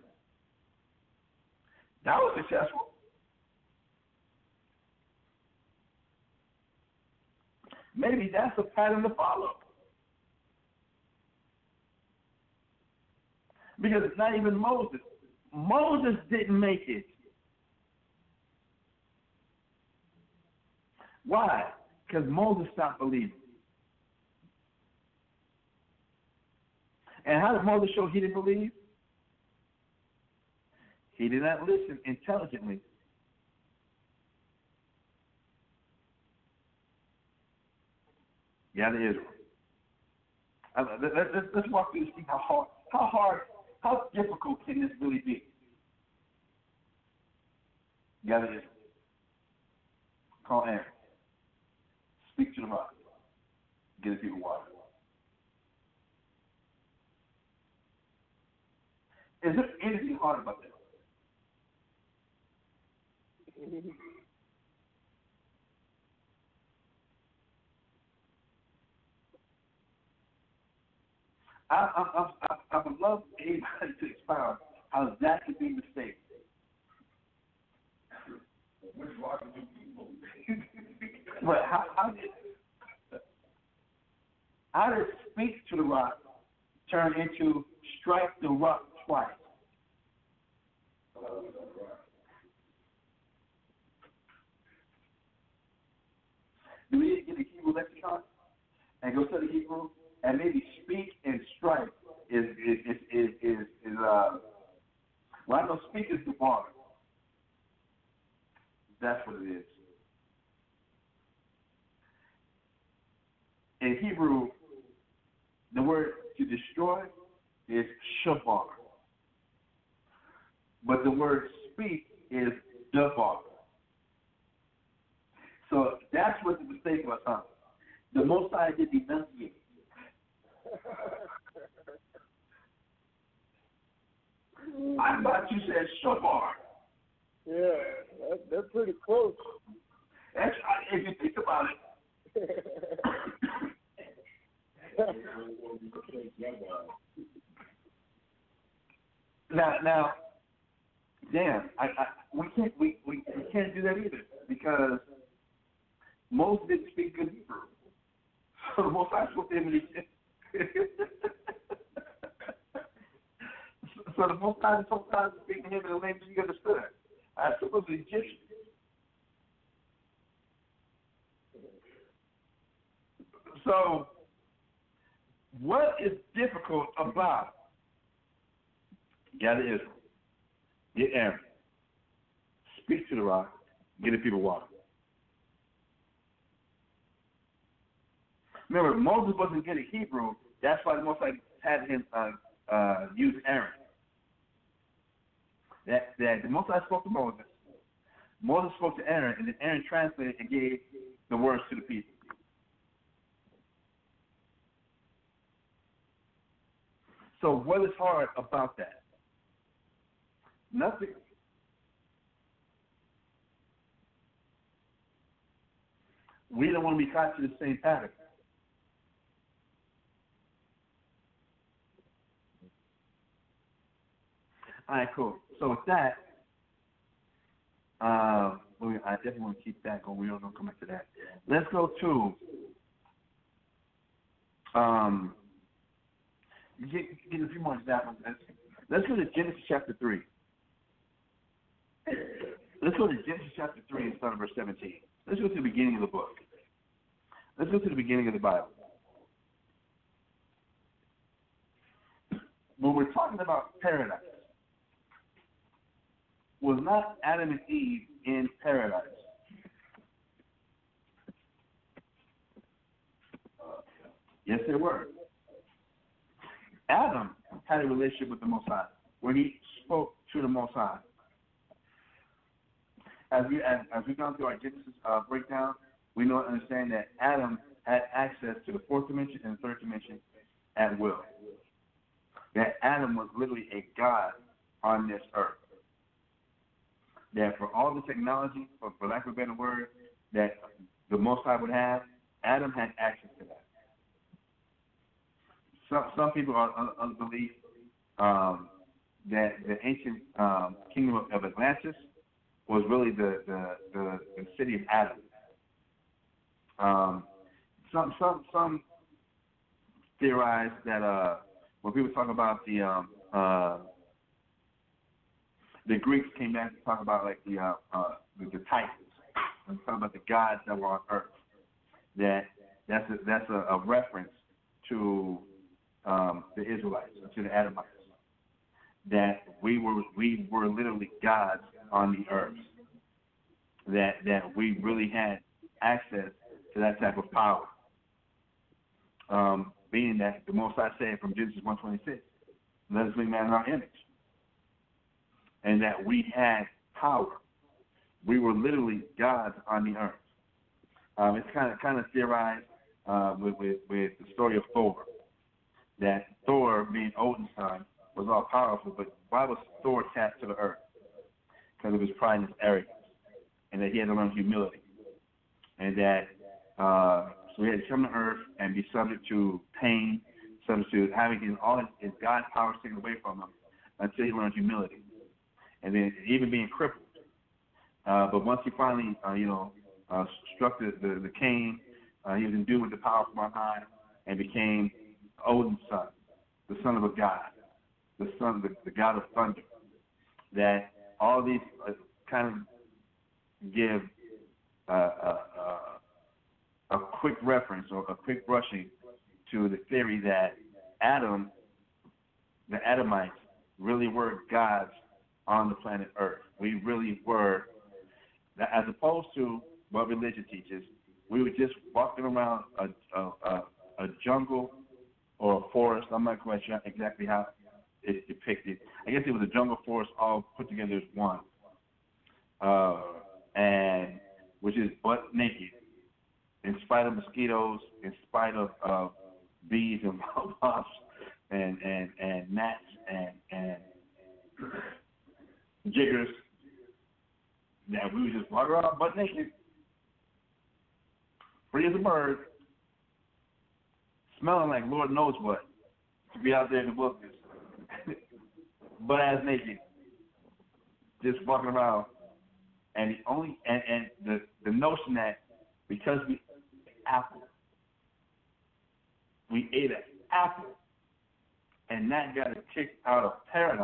That was successful. Maybe that's a pattern to follow. Because it's not even Moses. Moses didn't make it. Why? Because Moses stopped believing. And how did Moses show he didn't believe? He did not listen intelligently. Yeah, Israel. Uh, let, let, let's walk through this thing. How hard, how hard, how difficult can this really be? Gather Israel. Call Aaron. Speak to the rock. Get the people water. Is there anything hard about that? I, I, I, I, I would love anybody to expound how that could be mistaken. Which rock do people? But how, how did how did speak to the rock turn into strike the rock twice? Do we need to get the Hebrew lexicon and go study Hebrew and maybe speak and strike is is is is, is, is uh well I know speak is the bar. That's what it is. In Hebrew, the word to destroy is shabar. But the word speak is dabar. So that's what the mistake was, huh? The Most High did enunciate. I thought you said shabar. Yeah, that, they're pretty close. That's, if you think about it. now, now, damn, I, I, we can't we, we, we can't do that either because Moses didn't speak good Hebrew, so the Most High spoke to him in Egypt. So the Most High sometimes speak to him in a language he understood. I suppose the Egyptian. So, what is difficult about gather Israel, get Aaron, speak to the rock, get the people water? Remember, Moses wasn't good at Hebrew. That's why the Most High had him uh, uh, use Aaron. That, that the Most High spoke to Moses. Moses spoke to Aaron, and then Aaron translated and gave the words to the people. So what is hard about that? Nothing. We don't want to be caught to the same pattern. All right, cool. So with that, uh, I definitely want to keep that going. We don't know come back to that. Let's go to um, get, get a few more examples. Let's, let's go to Genesis chapter three. Let's go to Genesis chapter three and start at verse seventeen. Let's go to the beginning of the book. Let's go to the beginning of the Bible. When we're talking about paradise, was not Adam and Eve in paradise? Yes, they were. Adam had a relationship with the Most High, where he spoke to the Most High. as we as, as we gone through our Genesis uh, breakdown, we know and understand that Adam had access to the fourth dimension and the third dimension at will. That Adam was literally a god on this earth. That for all the technology, for, for lack of a better word, that the Most High would have, Adam had access to that. Some some people are of the belief um, that the ancient um, kingdom of, of Atlantis was really the, the, the, the city of Adam. Um, some some some theorize that uh, when people talk about the um, uh, the Greeks came back to talk about like the uh, uh, the, the Titans, and talk about the gods that were on Earth. That that's a, that's a, a reference to um, the Israelites, to the Adamites. That we were we were literally gods on the earth. That that we really had access to that type of power. Um, being that the Most High said from Genesis one twenty-six, let us make man in our image. And that we had power. We were literally gods on the earth. Um, it's kind of kind of theorized uh, with, with with the story of Thor. That Thor, being Odin's son, was all powerful, but why was Thor cast to the earth? Because of his pride and his arrogance, and that he had to learn humility, and that uh, so he had to come to earth and be subject to pain, subject to having his, all his, his God power taken away from him until he learned humility, and then even being crippled. Uh, but once he finally, uh, you know, uh, struck the the, the cane, uh, he was endued with the power from on high and became Odin's son, the son of a god, the son, the, the god of thunder. That all these uh, kind of give uh, uh, uh, a quick reference or a quick brushing to the theory that Adam, the Adamites, really were gods on the planet Earth. We really were, as opposed to what religion teaches, we were just walking around a, a, a, a jungle or a forest. I'm not quite sure exactly how it's depicted. I guess it was a jungle forest all put together as one, uh, and which is butt naked, in spite of mosquitoes, in spite of uh, bees and wasps and, and, and gnats and, and jiggers. That we would just walk around butt naked, free as a bird, smelling like Lord knows what, to be out there in the wilderness, butt ass naked, just walking around. And the only and, and the, the notion that because we ate apple, we ate an apple, and that got us kicked out of paradise.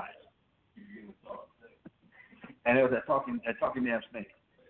And it was that talking that talking damn snake.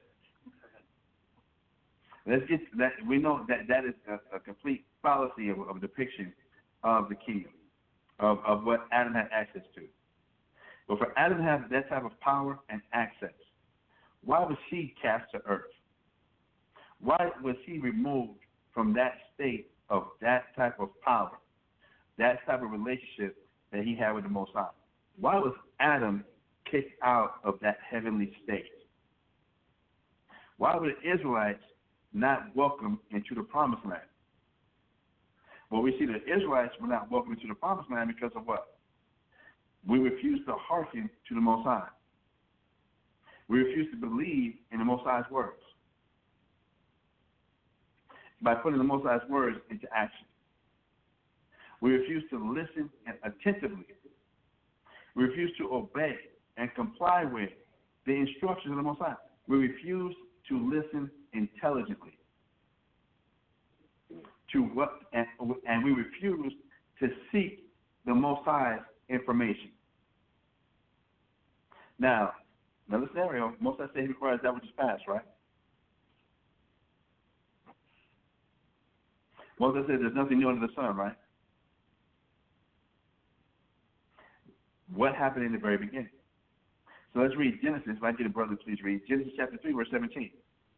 Let's get to that. We know that that is a, a complete fallacy of, of depiction of the kingdom, of, of what Adam had access to. But for Adam to have that type of power and access, why was he cast to earth? Why was he removed from that state of that type of power, that type of relationship that he had with the Most High? Why was Adam kicked out of that heavenly state? Why were the Israelites not welcome into the promised land? Well, we see the Israelites were not welcome into the promised land because of what? We refused to hearken to the Most High. We refused to believe in the Most High's words. By putting the Most High's words into action. We refused to listen attentively. We refused to obey and comply with the instructions of the Most High. We refuse to listen intelligently to what, and, and we refuse to seek the Most High's information. Now, another scenario, Most High say he requires that which is past, right? Most High said there's nothing new under the sun, right? What happened in the very beginning? So let's read Genesis. If I get a brother, please read Genesis chapter three, verse seventeen.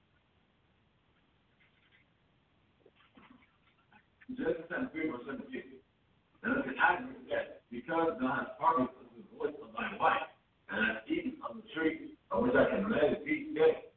Genesis chapter three, verse seventeen. And let the Adam forget, because thou hast hearkened unto the voice of thy wife, and hast eaten of the tree of which I commanded thee, saying,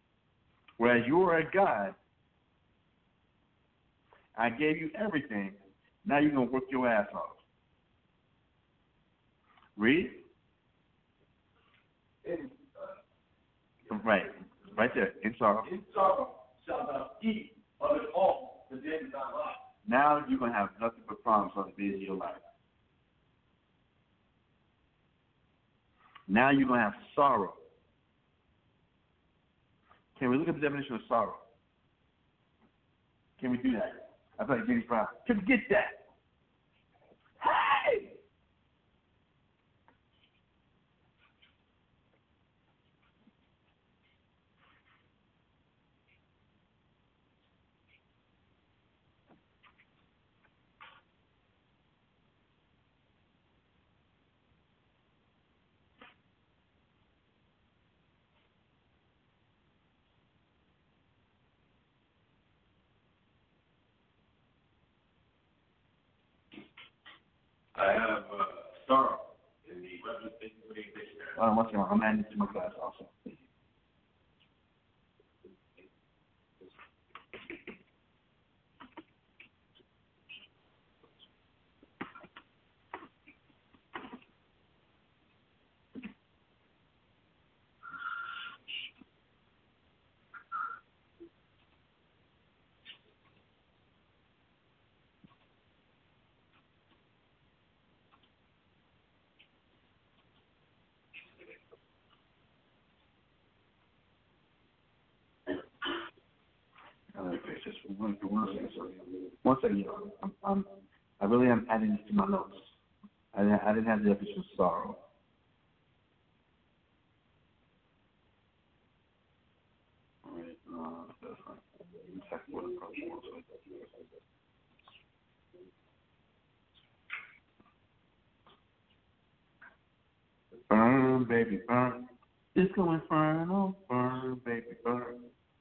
Whereas you are a God, I gave you everything. Now you're going to work your ass off. Read. In, uh, Right. Right there. In sorrow. in sorrow shalt thou eat of it all the days of thy life. Now you're going to have nothing but problems on the days of your life. Now you're going to have sorrow. Can we look at the definition of sorrow? Can we do that? I thought James Brown could get that. Hey! I have uh, sorrow in the Webster Dictionary. Uh, once again, I'm adding to my class also. Okay, just one, one second, sorry. One second, you know, I'm, I'm, I really am adding this to my notes. I didn't, I didn't have the definition of sorrow. All right, uh, that's fine. Exactly what approach was. Burn, baby, burn. It's going infernal. Burn, baby, burn.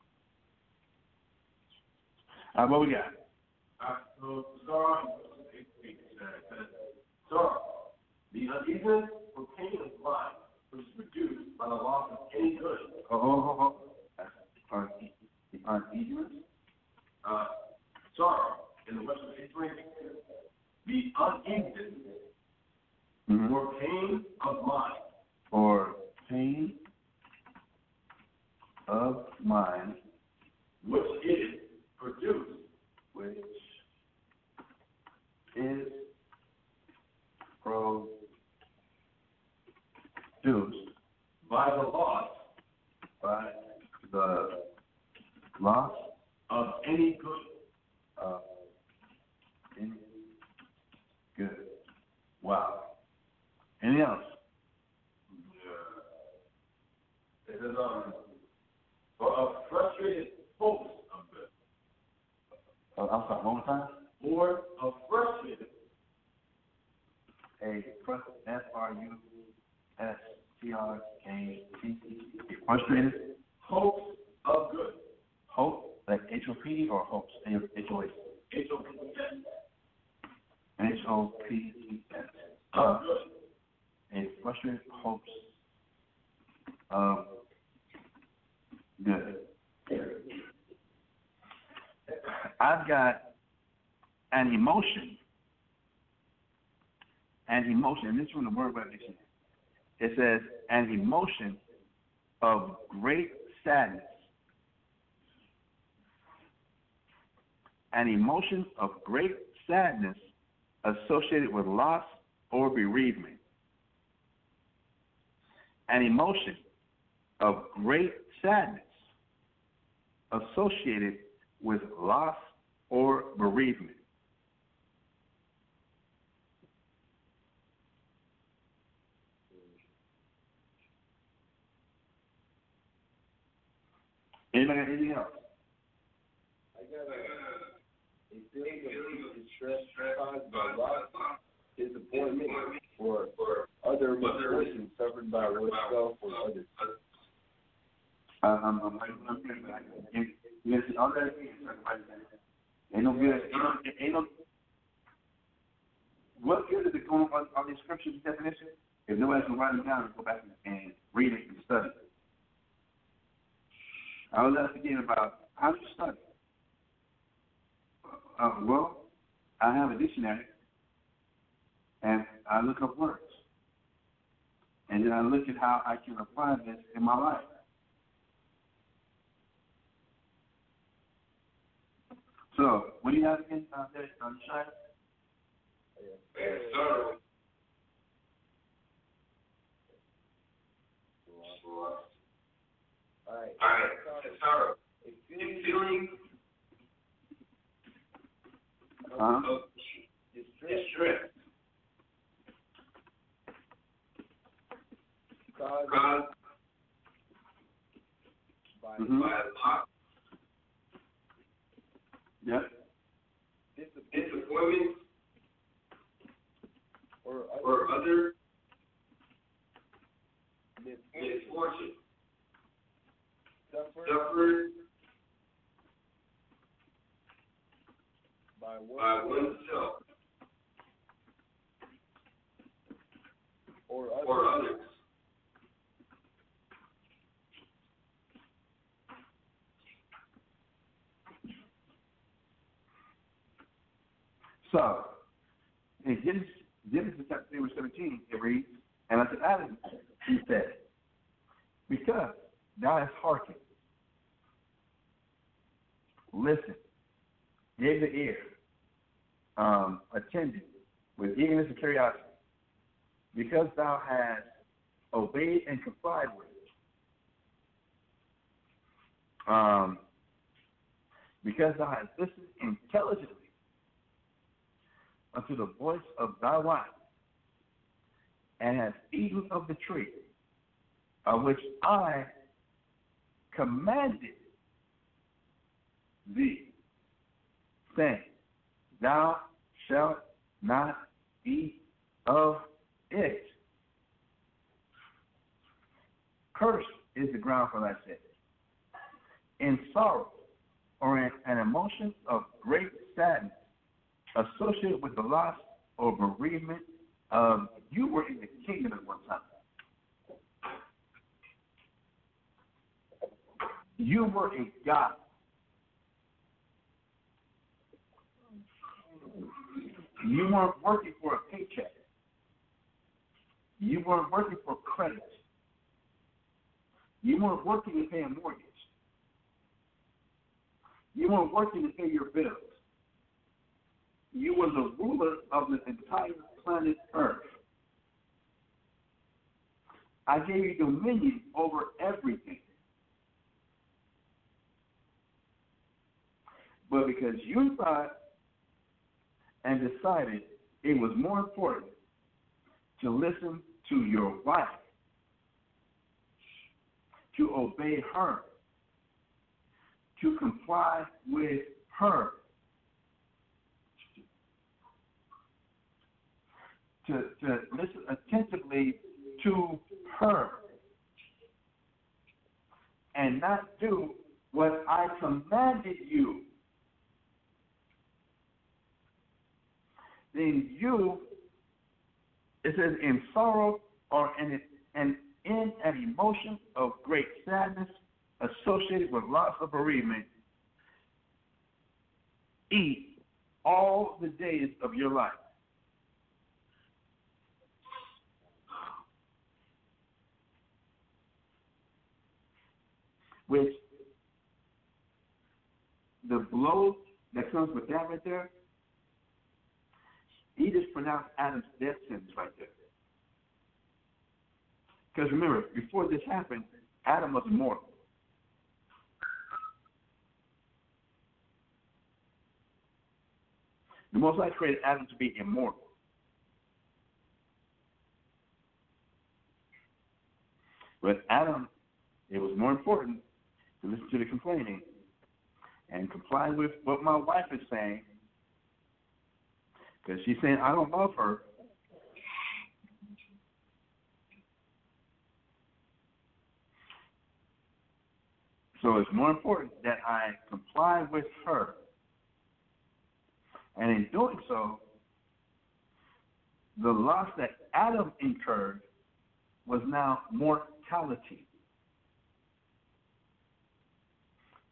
Uh, what we got? Uh, so, sorrow, sorrow, the uneasiness or pain of mind, which is produced by the loss of any good. Oh, oh, oh, oh. The uneasiness? Uh, sorrow, in the Western Dictionary, the uneasiness Mm-hmm. or pain of mind. Or pain of mind, which is produced which is produced by the loss by the loss of any good. of any good. Wow. Anything else? It is um, or of frustrated hopes of good. Oh, I'm sorry, one more time. Or of frustrated A F R U S T R A T E. Frustrated hopes of good. hope, like H O P or hopes? H O H. H O P S. H O P E S. Of good. A frustrated hopes of good. I've got an emotion, an emotion, and this is from the Word Web Dictionary. It says, an emotion of great sadness. An emotion of great sadness associated with loss or bereavement. An emotion of great sadness associated with loss or bereavement. Anybody got anything else? I got a, a feeling of distress caused by loss, disappointment, or other misfortune suffered by oneself or others. Um, I'm like, I'm good, but I can, you see, all that ain't no good, ain't no, ain't no, what good is it going on, on these scriptures definition if nobody can write them down and go back and, and read it and study it? I was asked again about how do you study? Uh, well, I have a dictionary, and I look up words, and then I look at how I can apply this in my life. So, what do you have again out there on the side? Yes, sir. All right. All right, yes, sir. A The feeling feeling Uh-huh. of distress distress caused caused by Mhm. by loss, Yep. disappointment disappointment, or other or other misfortune misfortune suffered suffered by one by oneself or or others. others. So, in Genesis, Genesis chapter three, verse seventeen, it reads, and unto Adam he said, because thou hast hearkened, listen, gave the ear, um, attended with eagerness and curiosity, because thou hast obeyed and complied with it, um, because thou hast listened intelligently unto the voice of thy wife, and hast eaten of the tree, of which I commanded thee, saying, thou shalt not eat of it. Cursed is the ground for thy sake. In sorrow, or in an emotion of great sadness, associated with the loss or bereavement of, you were in the kingdom at one time. You were a God. You weren't working for a paycheck. You weren't working for credit. You weren't working to pay a mortgage. You weren't working to pay your bills. You were the ruler of the entire planet Earth. I gave you dominion over everything. But because you thought and decided it was more important to listen to your wife, to obey her, to comply with her, to, to listen attentively to her, and not do what I commanded you, then you, it says, in sorrow or in, an, in an emotion of great sadness associated with loss of bereavement, eat all the days of your life. Which, the blow that comes with that right there, he just pronounced Adam's death sentence right there. Because remember, before this happened, Adam was immortal. The Most High created Adam to be immortal. But Adam, it was more important to listen to the complaining and comply with what my wife is saying, because she's saying, I don't love her. So it's more important that I comply with her. And in doing so, the loss that Adam incurred was now mortality.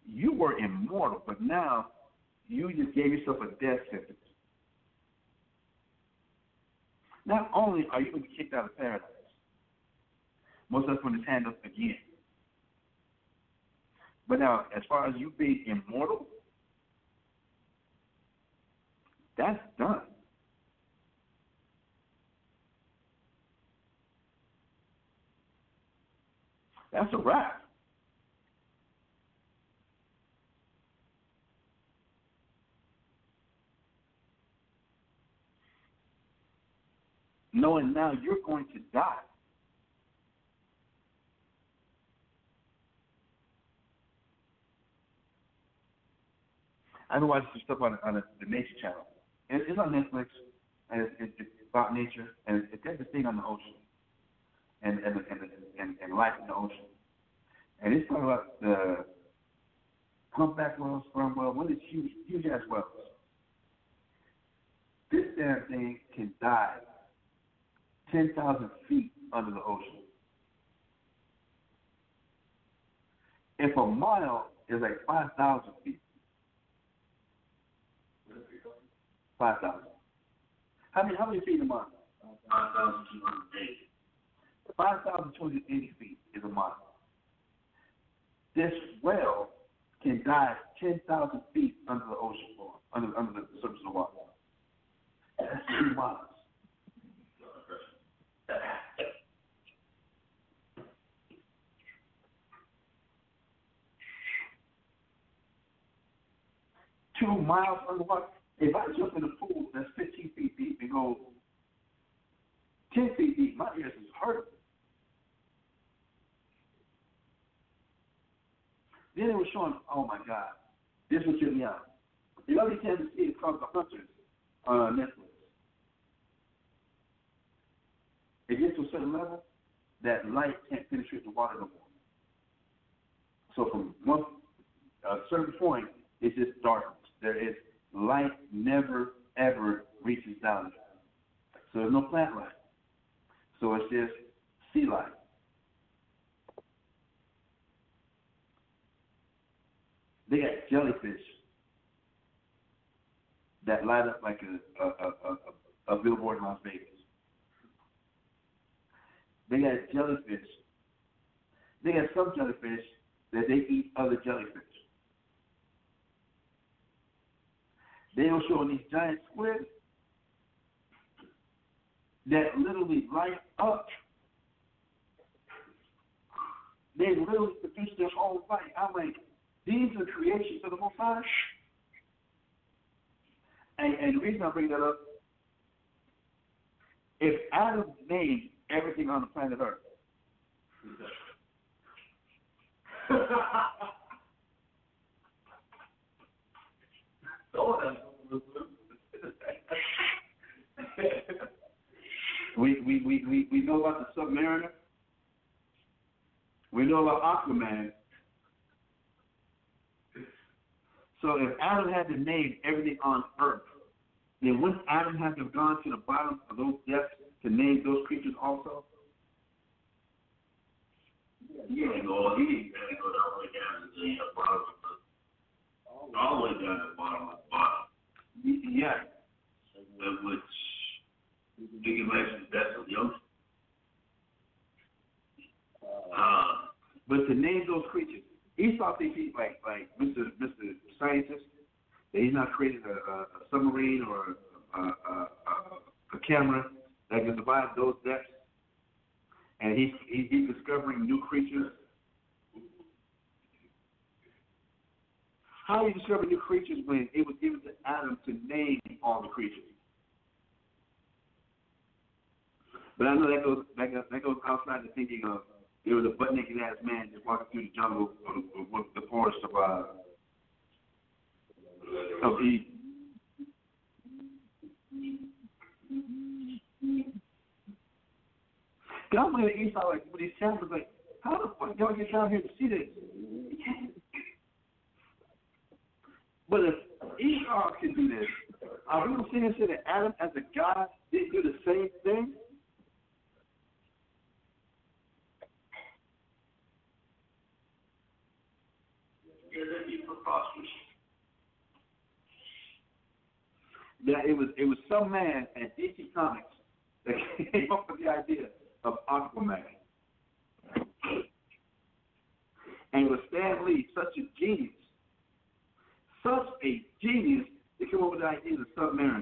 you were immortal, but now you just gave yourself a death sentence. Not only are you going to be kicked out of paradise, most of us going to stand up again. But now, as far as you being immortal, that's done. That's a wrap. Knowing now you're going to die. I've been watching some stuff on, on the, the Nature Channel. It, it's on Netflix, and it's, it, it's about nature, and it, it does this thing on the ocean, and and, and, and and life in the ocean. And it's talking about the humpback whales, sperm whale, one of these huge, huge ass whales. This damn thing can dive ten thousand feet under the ocean. If a mile is like five thousand feet, five thousand. How many? How many feet a mile? Five thousand two hundred eighty. Five thousand two hundred eighty feet is a mile. This whale can dive ten thousand feet under the ocean floor, under under the surface of the water. That's two miles. Two miles underwater. If I jump in a pool that's fifteen feet deep and go ten feet deep, my ears is hurting. Then it was showing, oh my God, this was shooting me out. The other chance to see it called The Hunters on Netflix. It gets to a certain level that light can't penetrate the water no more. So from one a certain point, it's just darkness. There is light never ever reaches down there. So there's no plant light. So it's just sea light. They got jellyfish that light up like a a, a, a, a billboard in Las Vegas. They got jellyfish. They got some jellyfish that they eat other jellyfish. They will show these giant squids that literally light up. They literally produce their own light. I'm like, these are creations of the Most High. And, and the reason I bring that up, if Adam named everything on the planet Earth, we, we, we, we, we know about the Submariner. We know about Aquaman. So if Adam had to name everything on Earth, then wouldn't Adam have to have gone to the bottom of those depths to name those creatures also? He ain't go, he ain't gonna go all the way down to the bottom of the, all the way down to the bottom of the bottom. Yeah. Which, you can imagine the depths of the ocean. Uh, but to name those creatures, Esau thinks he's like like Mister Mister Scientist, that he's not creating a, a, a submarine or a, a, a, a camera that can survive those depths, and he's he, he's discovering new creatures. How do you discover new creatures when it was given to Adam to name all the creatures? But I know that goes that goes, that goes outside the thinking of there was a butt naked ass man just walking through the jungle with the forest of uh of Eden. God looked at Esau like with his children was like, how the fuck y'all get down here to see this? But if Esau can do this, are we going to sit here and say that Adam as a God didn't do the same thing? Because it'd be preposterous. Yeah, it was it was some man at D C Comics that came up with the idea of Aquaman. And it was Stan Lee, such a genius, such a genius, to come up with the idea of the submarine.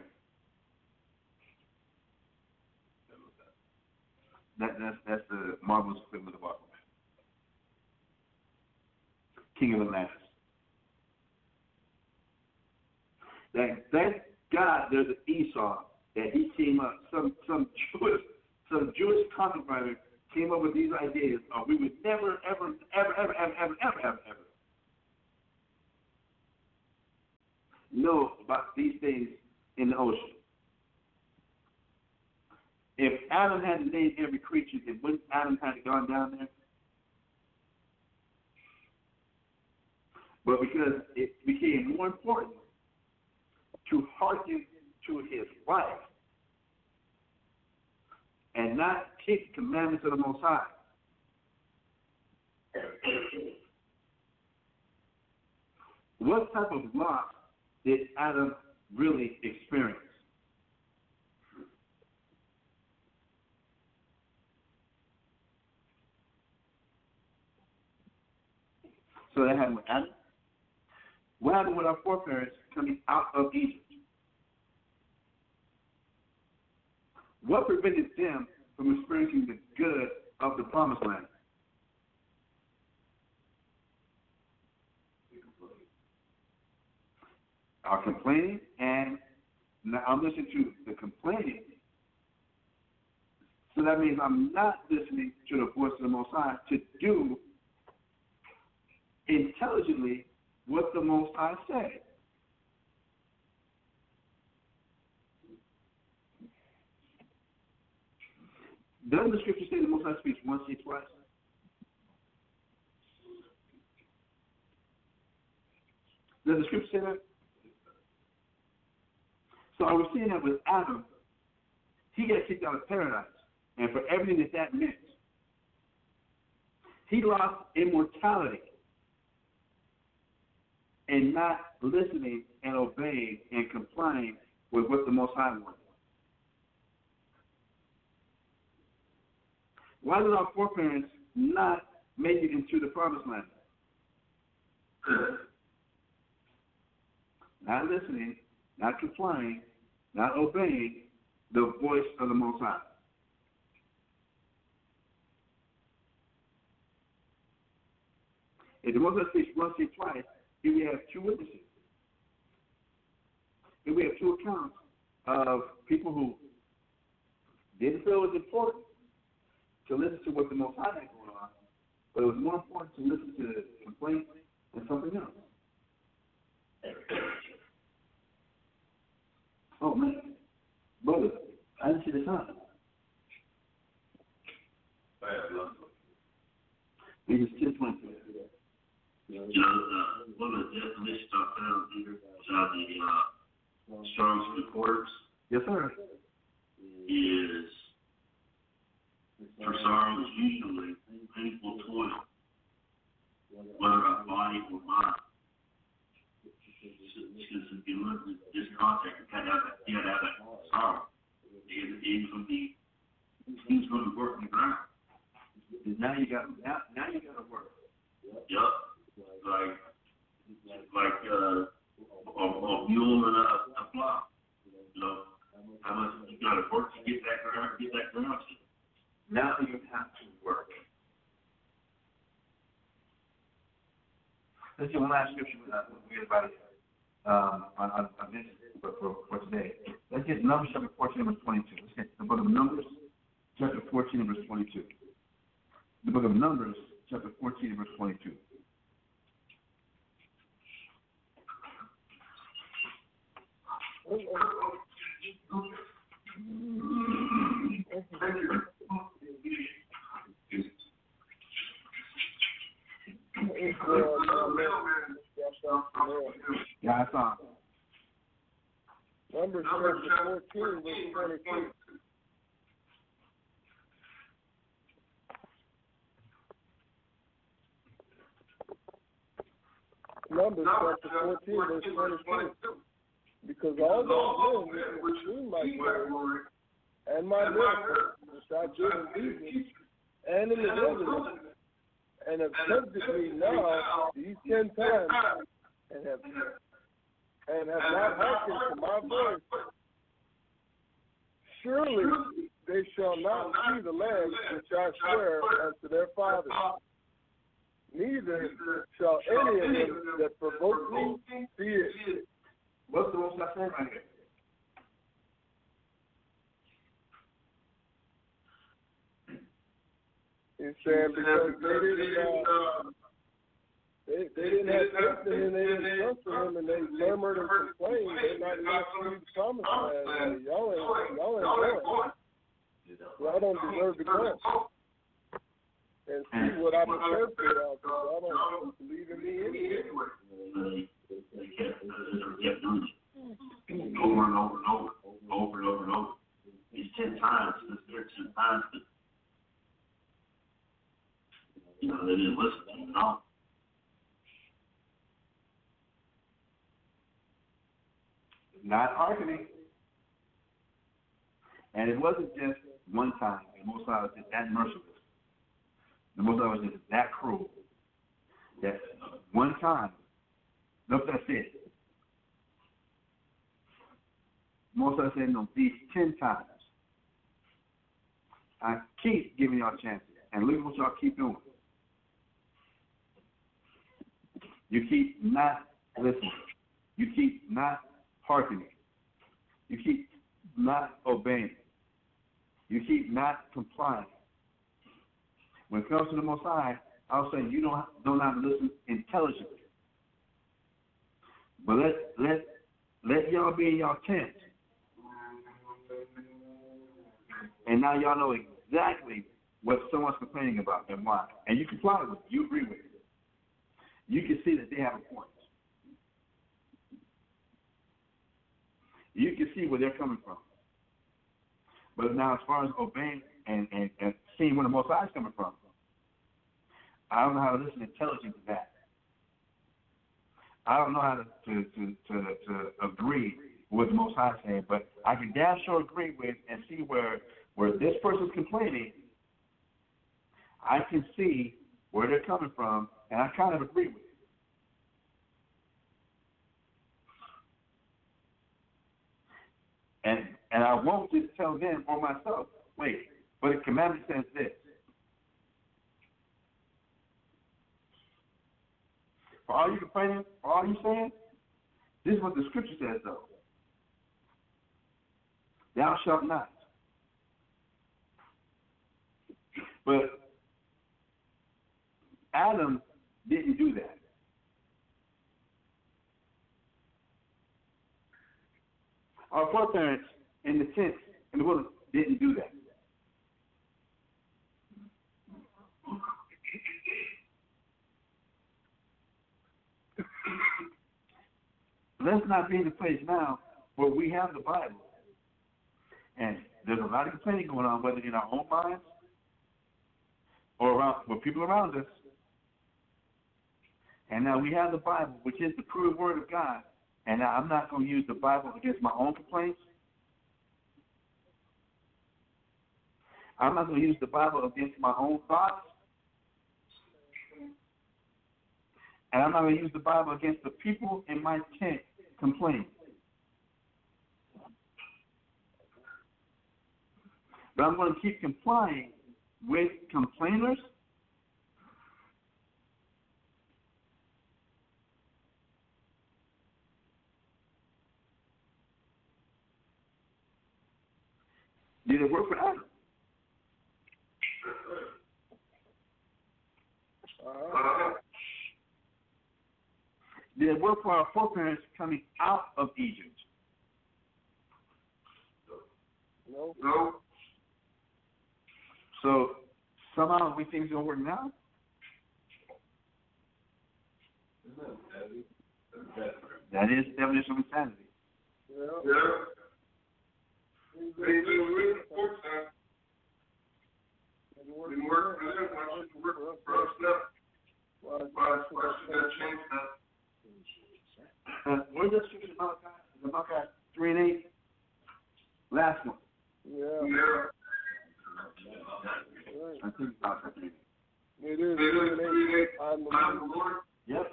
That, that's, that's the marvelous equivalent of Aquaman. King of Atlantis. That, that God, there's an Esau that he came up, some some Jewish, some Jewish comic writer came up with these ideas of we would never, ever, ever, ever, ever, ever, ever, ever, ever know about these things in the ocean. If Adam had to name every creature, then wouldn't Adam have gone down there? But because it became more important to hearken to his wife and not keep the commandments of the Most High. What type of loss did Adam really experience? So that happened with Adam. What happened with our foreparents coming out of Egypt? What prevented them from experiencing the good of the promised land? Our complaining, and now I'm listening to the complaining. So that means I'm not listening to the voice of the Most High to do intelligently what the Most High said. Doesn't the scripture say the Most High speaks once or twice? Does the scripture say that? So I was seeing that with Adam, he got kicked out of paradise, and for everything that that meant, he lost immortality and not listening and obeying and complying with what the Most High wanted. Why did our foreparents not make it into the promised land? Not listening, not complying, not obeying the voice of the Most High. If the Most High speaks once or twice, here we have two witnesses. Here we have two accounts of people who didn't feel it was important to listen to what the Most High had going on, but it was more important to listen to the complaints and something else. Oh, man. Brother, I didn't see the time. It is ten twenty-two. You know, uh, one of the definitions I found here was out of the uh, Strong's Concordance. Yes, sir. Is for sorrow is usually painful toil, whether by body or mind. Because if you look at this context, you had to have that, you had to have that sorrow. He was going to be, he was going to work in the ground. Now you got, now, now you got to work. Yep. Like, like uh, a, a mule and a, a plow. You know, how much you got to work to get that ground, get that ground. Now you have to work. Let's see one last scripture uh, we get about it. Um, on, on, on this for, for, for today. Let's get Numbers chapter fourteen, verse twenty-two. Let's get the book of Numbers, chapter fourteen, verse twenty-two. The book of Numbers, chapter fourteen, verse twenty-two. Yeah, I saw. Numbers chapter fourteen, verse twenty-two. Numbers chapter fourteen, verse twenty-two. Because all those men which consume my glory and my miracles, which I did in Egypt and in the wilderness, and have tempted me now these ten times, and have and have not hearkened to my voice, surely they shall not see the land which I swear unto their fathers. Neither shall any of them that provoke me see it. What's the most I say right here? He's saying because they didn't, uh, they, they didn't have something and they didn't trust in him and they murmured and complained. They're not going to see the promised land. Y'all ain't, y'all ain't going. Y'all don't deserve to go. And see what I prepared for y'all, because y'all don't believe in me anyway. Over and over and over, over and over and over. These ten times, this thirteen times, that, you know, they didn't listen to him at all. Not hearkening. And it wasn't just one time. The Most High was just that merciful. The Most High was just that cruel. That one time, look, that's it. Most High said, no, these ten times. I keep giving y'all chances. And look at what y'all keep doing. You keep not listening. You keep not hearkening. You keep not obeying. You keep not complying. When it comes to the Most High, I'll say you don't don't have to listen intelligently. But let let let y'all be in y'all tent. And now y'all know exactly what someone's complaining about and why. And you comply with it. You agree with it. You can see that they have a point. You can see where they're coming from. But now as far as obeying and, and, and seeing where the Most High is coming from, I don't know how to listen intelligently to that. I don't know how to, to, to, to, to agree with the Most High saying, but I can damn sure agree with and see where where this person's complaining. I can see where they're coming from, and I kind of agree with it. And and I won't just tell them or myself, wait, but the commandment says this. For all you complaining, for all you saying, this is what the scripture says, though. Thou shalt not. But Adam didn't do that. Our foreparents in the tent in the wilderness didn't do that. Let's not be in the place now where we have the Bible. And there's a lot of complaining going on, whether in our own minds or around with people around us. And now we have the Bible, which is the proved word of God. And now I'm not going to use the Bible against my own complaints. I'm not going to use the Bible against my own thoughts. And I'm not going to use the Bible against the people in my tent complaining. But I'm going to keep complying with complainers Did it work for Adam? Uh, Did it work for our foreparents coming out of Egypt? No. No. So somehow we think it's going to work now? That is the definition of insanity. Yeah. Yeah. They do really important stuff. Didn't work for them. Why should it work for us now? Why, why should that change now? Where's that scripture in Malachi? Is it Malachi three and eight? Last one. Yeah. Yeah. I think it's Malachi three and eight. It is. It is. I'm the I'm the Lord. Lord. Yep.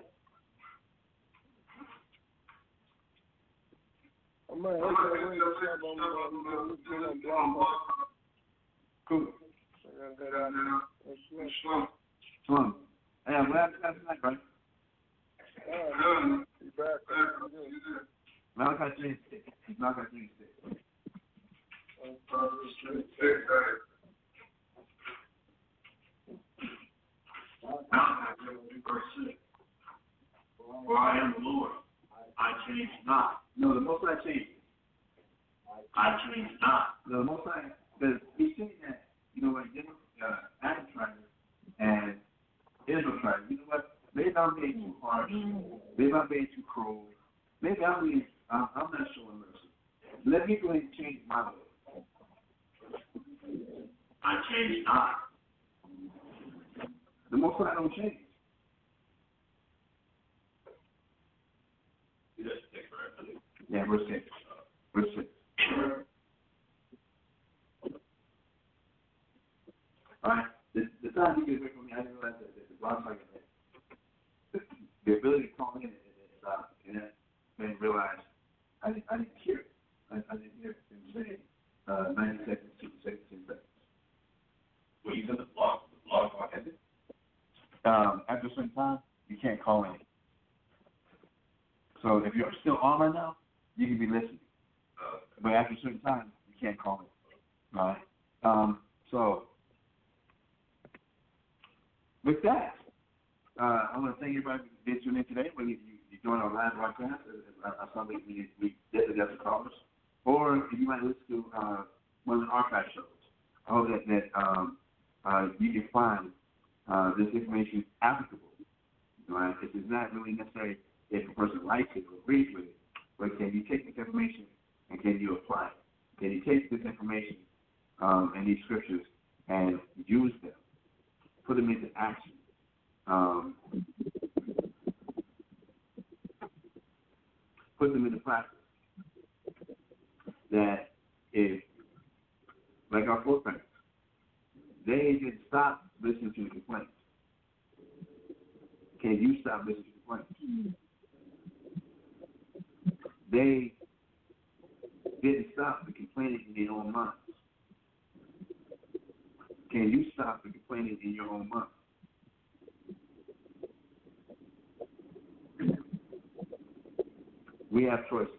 I'm gonna hit that ring up. I'm gonna look through that block. Cool. I got that out. That's slow. Shalom. Hey, I'm glad to have tonight, right? All right. Be back. Malachi three and six. Malachi three and six. Verse six. For I am the Lord, I change not. No, the Most High changed. I change not. No, the Most High, because he's saying that, you know what, you know, uh, Adam tried it, and Israel tried it. You know what? Maybe I'm being too harsh. Maybe I'm being too cruel. Maybe I'm being, uh, I'm not showing mercy. Let me go ahead and change my way. I change not. The Most High don't change. He doesn't take forever. Yeah, verse six. Verse six. All right. The, the time you get away from me, I didn't realize that the blog like that. The ability to call in and uh, and that made me realize I didn't, I didn't hear it. I, I didn't hear it say uh, ninety seconds, sixty seconds, ten seconds. Well, he's in the blog. The blog has it. Um, after a certain time, you can't call in. So if you're still on right now, you can be listening. Uh, But after a certain time, you can't call in. All right? Um, so, with that, uh, I want to thank everybody for being tuned in today. When you, you, you join our live broadcast, uh, uh, something we, we get together callers, or if you might listen to uh, one of the archive shows. I hope that, that um, uh, you can find uh, this information applicable. Right? This is not really necessary if a person likes it or agrees with it, but can you take this information and can you apply it? Can you take this information um, and these scriptures and use them, put them into action? Um, put them into practice. That if, like our foreparents, they didn't stop listening to the complaints. Can you stop listening to complaints? They didn't stop the complaining in their own minds. Can you stop the complaining in your own mind? We have choices.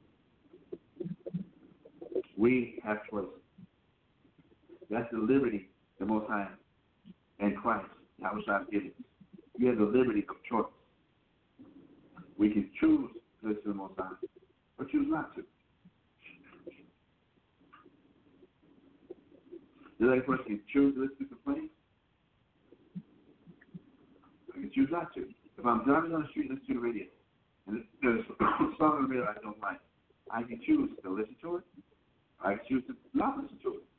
We have choices. That's the liberty the Most High and Christ, Yahweh Shai, given us. We have the liberty of choice. We can choose to listen to the Most High, or choose not to. The other person can choose to listen to complaints. I can choose not to. If I'm driving on the street, listen to the radio, and there's a song on the radio I don't like, I can choose to listen to it. I can choose to not listen to it.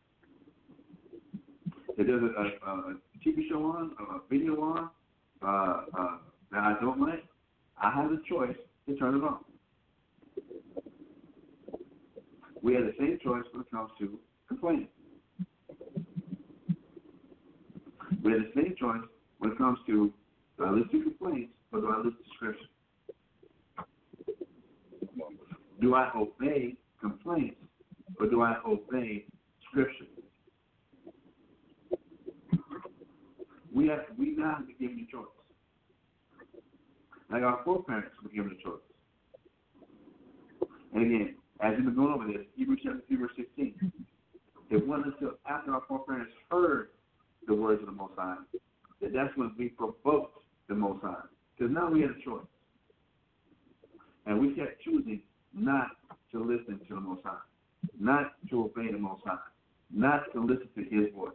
If there's a, a, a T V show on, or a video on, uh, uh, that I don't like, I have the choice to turn it on. We have the same choice when it comes to complaining. We have the same choice when it comes to, do I listen to complaints or do I listen to scripture? Do I obey complaints or do I obey scripture? We have we now have to give you a choice. Like our foreparents were given a choice. And again, as we've been going over this, Hebrews chapter three, verse sixteen, it wasn't until after our foreparents heard the words of the Most High that that's when we provoked the Most High. Because now we had a choice. And we kept choosing not to listen to the Most High, not to obey the Most High, not to listen to His voice.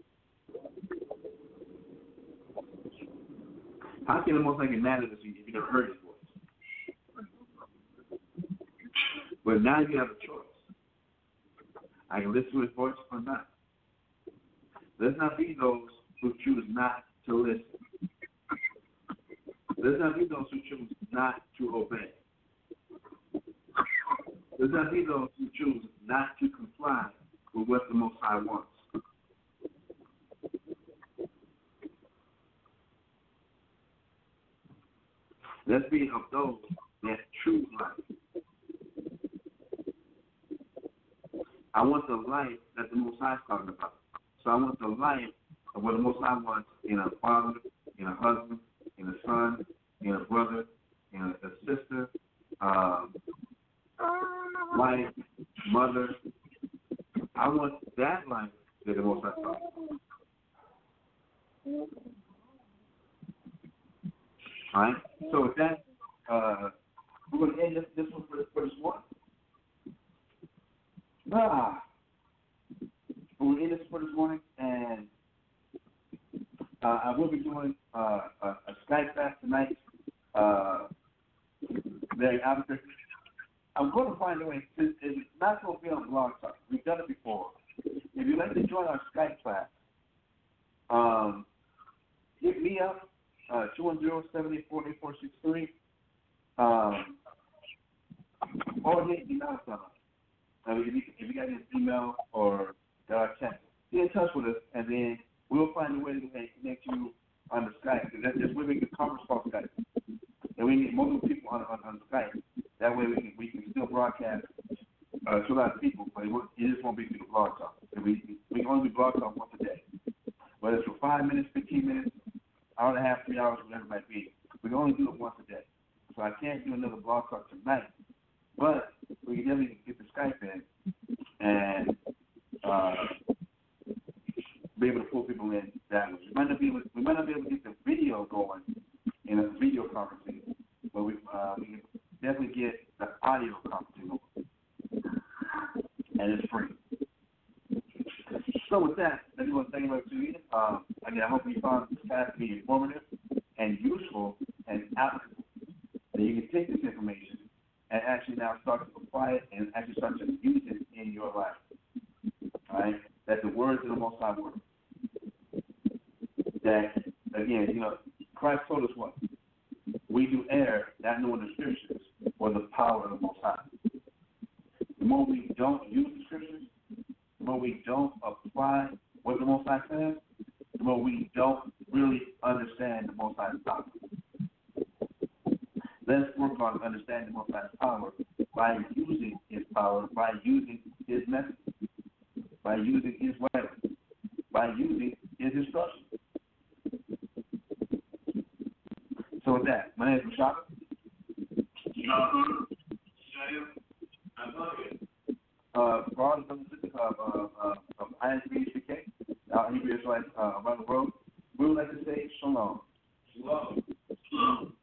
How can the Most High get mad at us if you never heard His voice? But now you have a choice. I can listen to His voice or not. Let's not be those who choose not to listen. Let's not be those who choose not to obey. There's not be those who choose not to comply with what the Most High wants. Let's be of those that choose life. I want the life that the Most High is talking about. So I want the life of what the Most High wants in a father, in a husband, in a son, in a brother, in a, a sister, uh, wife, mother. I want that life that the Most High is talking about. All right. So with that, uh, we're going to end this, this one for, for this morning. Ah, we're going to end this for this morning, and uh, I will be doing uh, a, a Skype fast tonight. Uh, very after. I'm going to find a way. To, it's not going to be on Blog Talk. We've done it before. If you'd like to join our Skype class, um, hit me up. Uh, two one zero, seven eight four, eight four six three. Um, or hit me up. I mean, if, you, if you got an email or uh, text, get in touch with us, and then we'll find a way to connect you on the Skype. Because that's where we can conference call Skype. And we need multiple people on, on, on Skype. That way we can we can still broadcast uh, to a lot of people, but it, won't, it just won't be through the Blog Talk. And we, we can only do Blog Talk once a day. Whether it's for five minutes, fifteen minutes, hour and a half, three hours, whatever it might be. We can only do it once a day. So I can't do another Blog Talk tonight. But we can definitely get the Skype in and uh, be able to pull people in that way. We might not be able, we might not be able to get the video going in a video conferencing, but we, uh, we can definitely get the audio conferencing going. And it's free. So with that, I just want to thank you for tuning in. Um, again, I hope you found this class to be informative and useful and applicable. That you can take this information and actually now start to apply it and actually start to use it in your life. All right? That the words of the Most High work. That, again, you know, Christ told us what? We do err, not knowing the Scriptures or the power of the Most High. The more we don't use the Scriptures, the more we don't apply what the Most High says, the more we don't really understand the Most High's power. Let's work on understanding the Most High's power by using His power, by using His message, by using His weapons, by using His instructions. So with that, my name is Mashaka. Uh, for all the brothers and sisters of, uh, uh, of I S B H P K, uh, Hebrew Israelites uh, around the world, we would like to say shalom. Shalom. Shalom.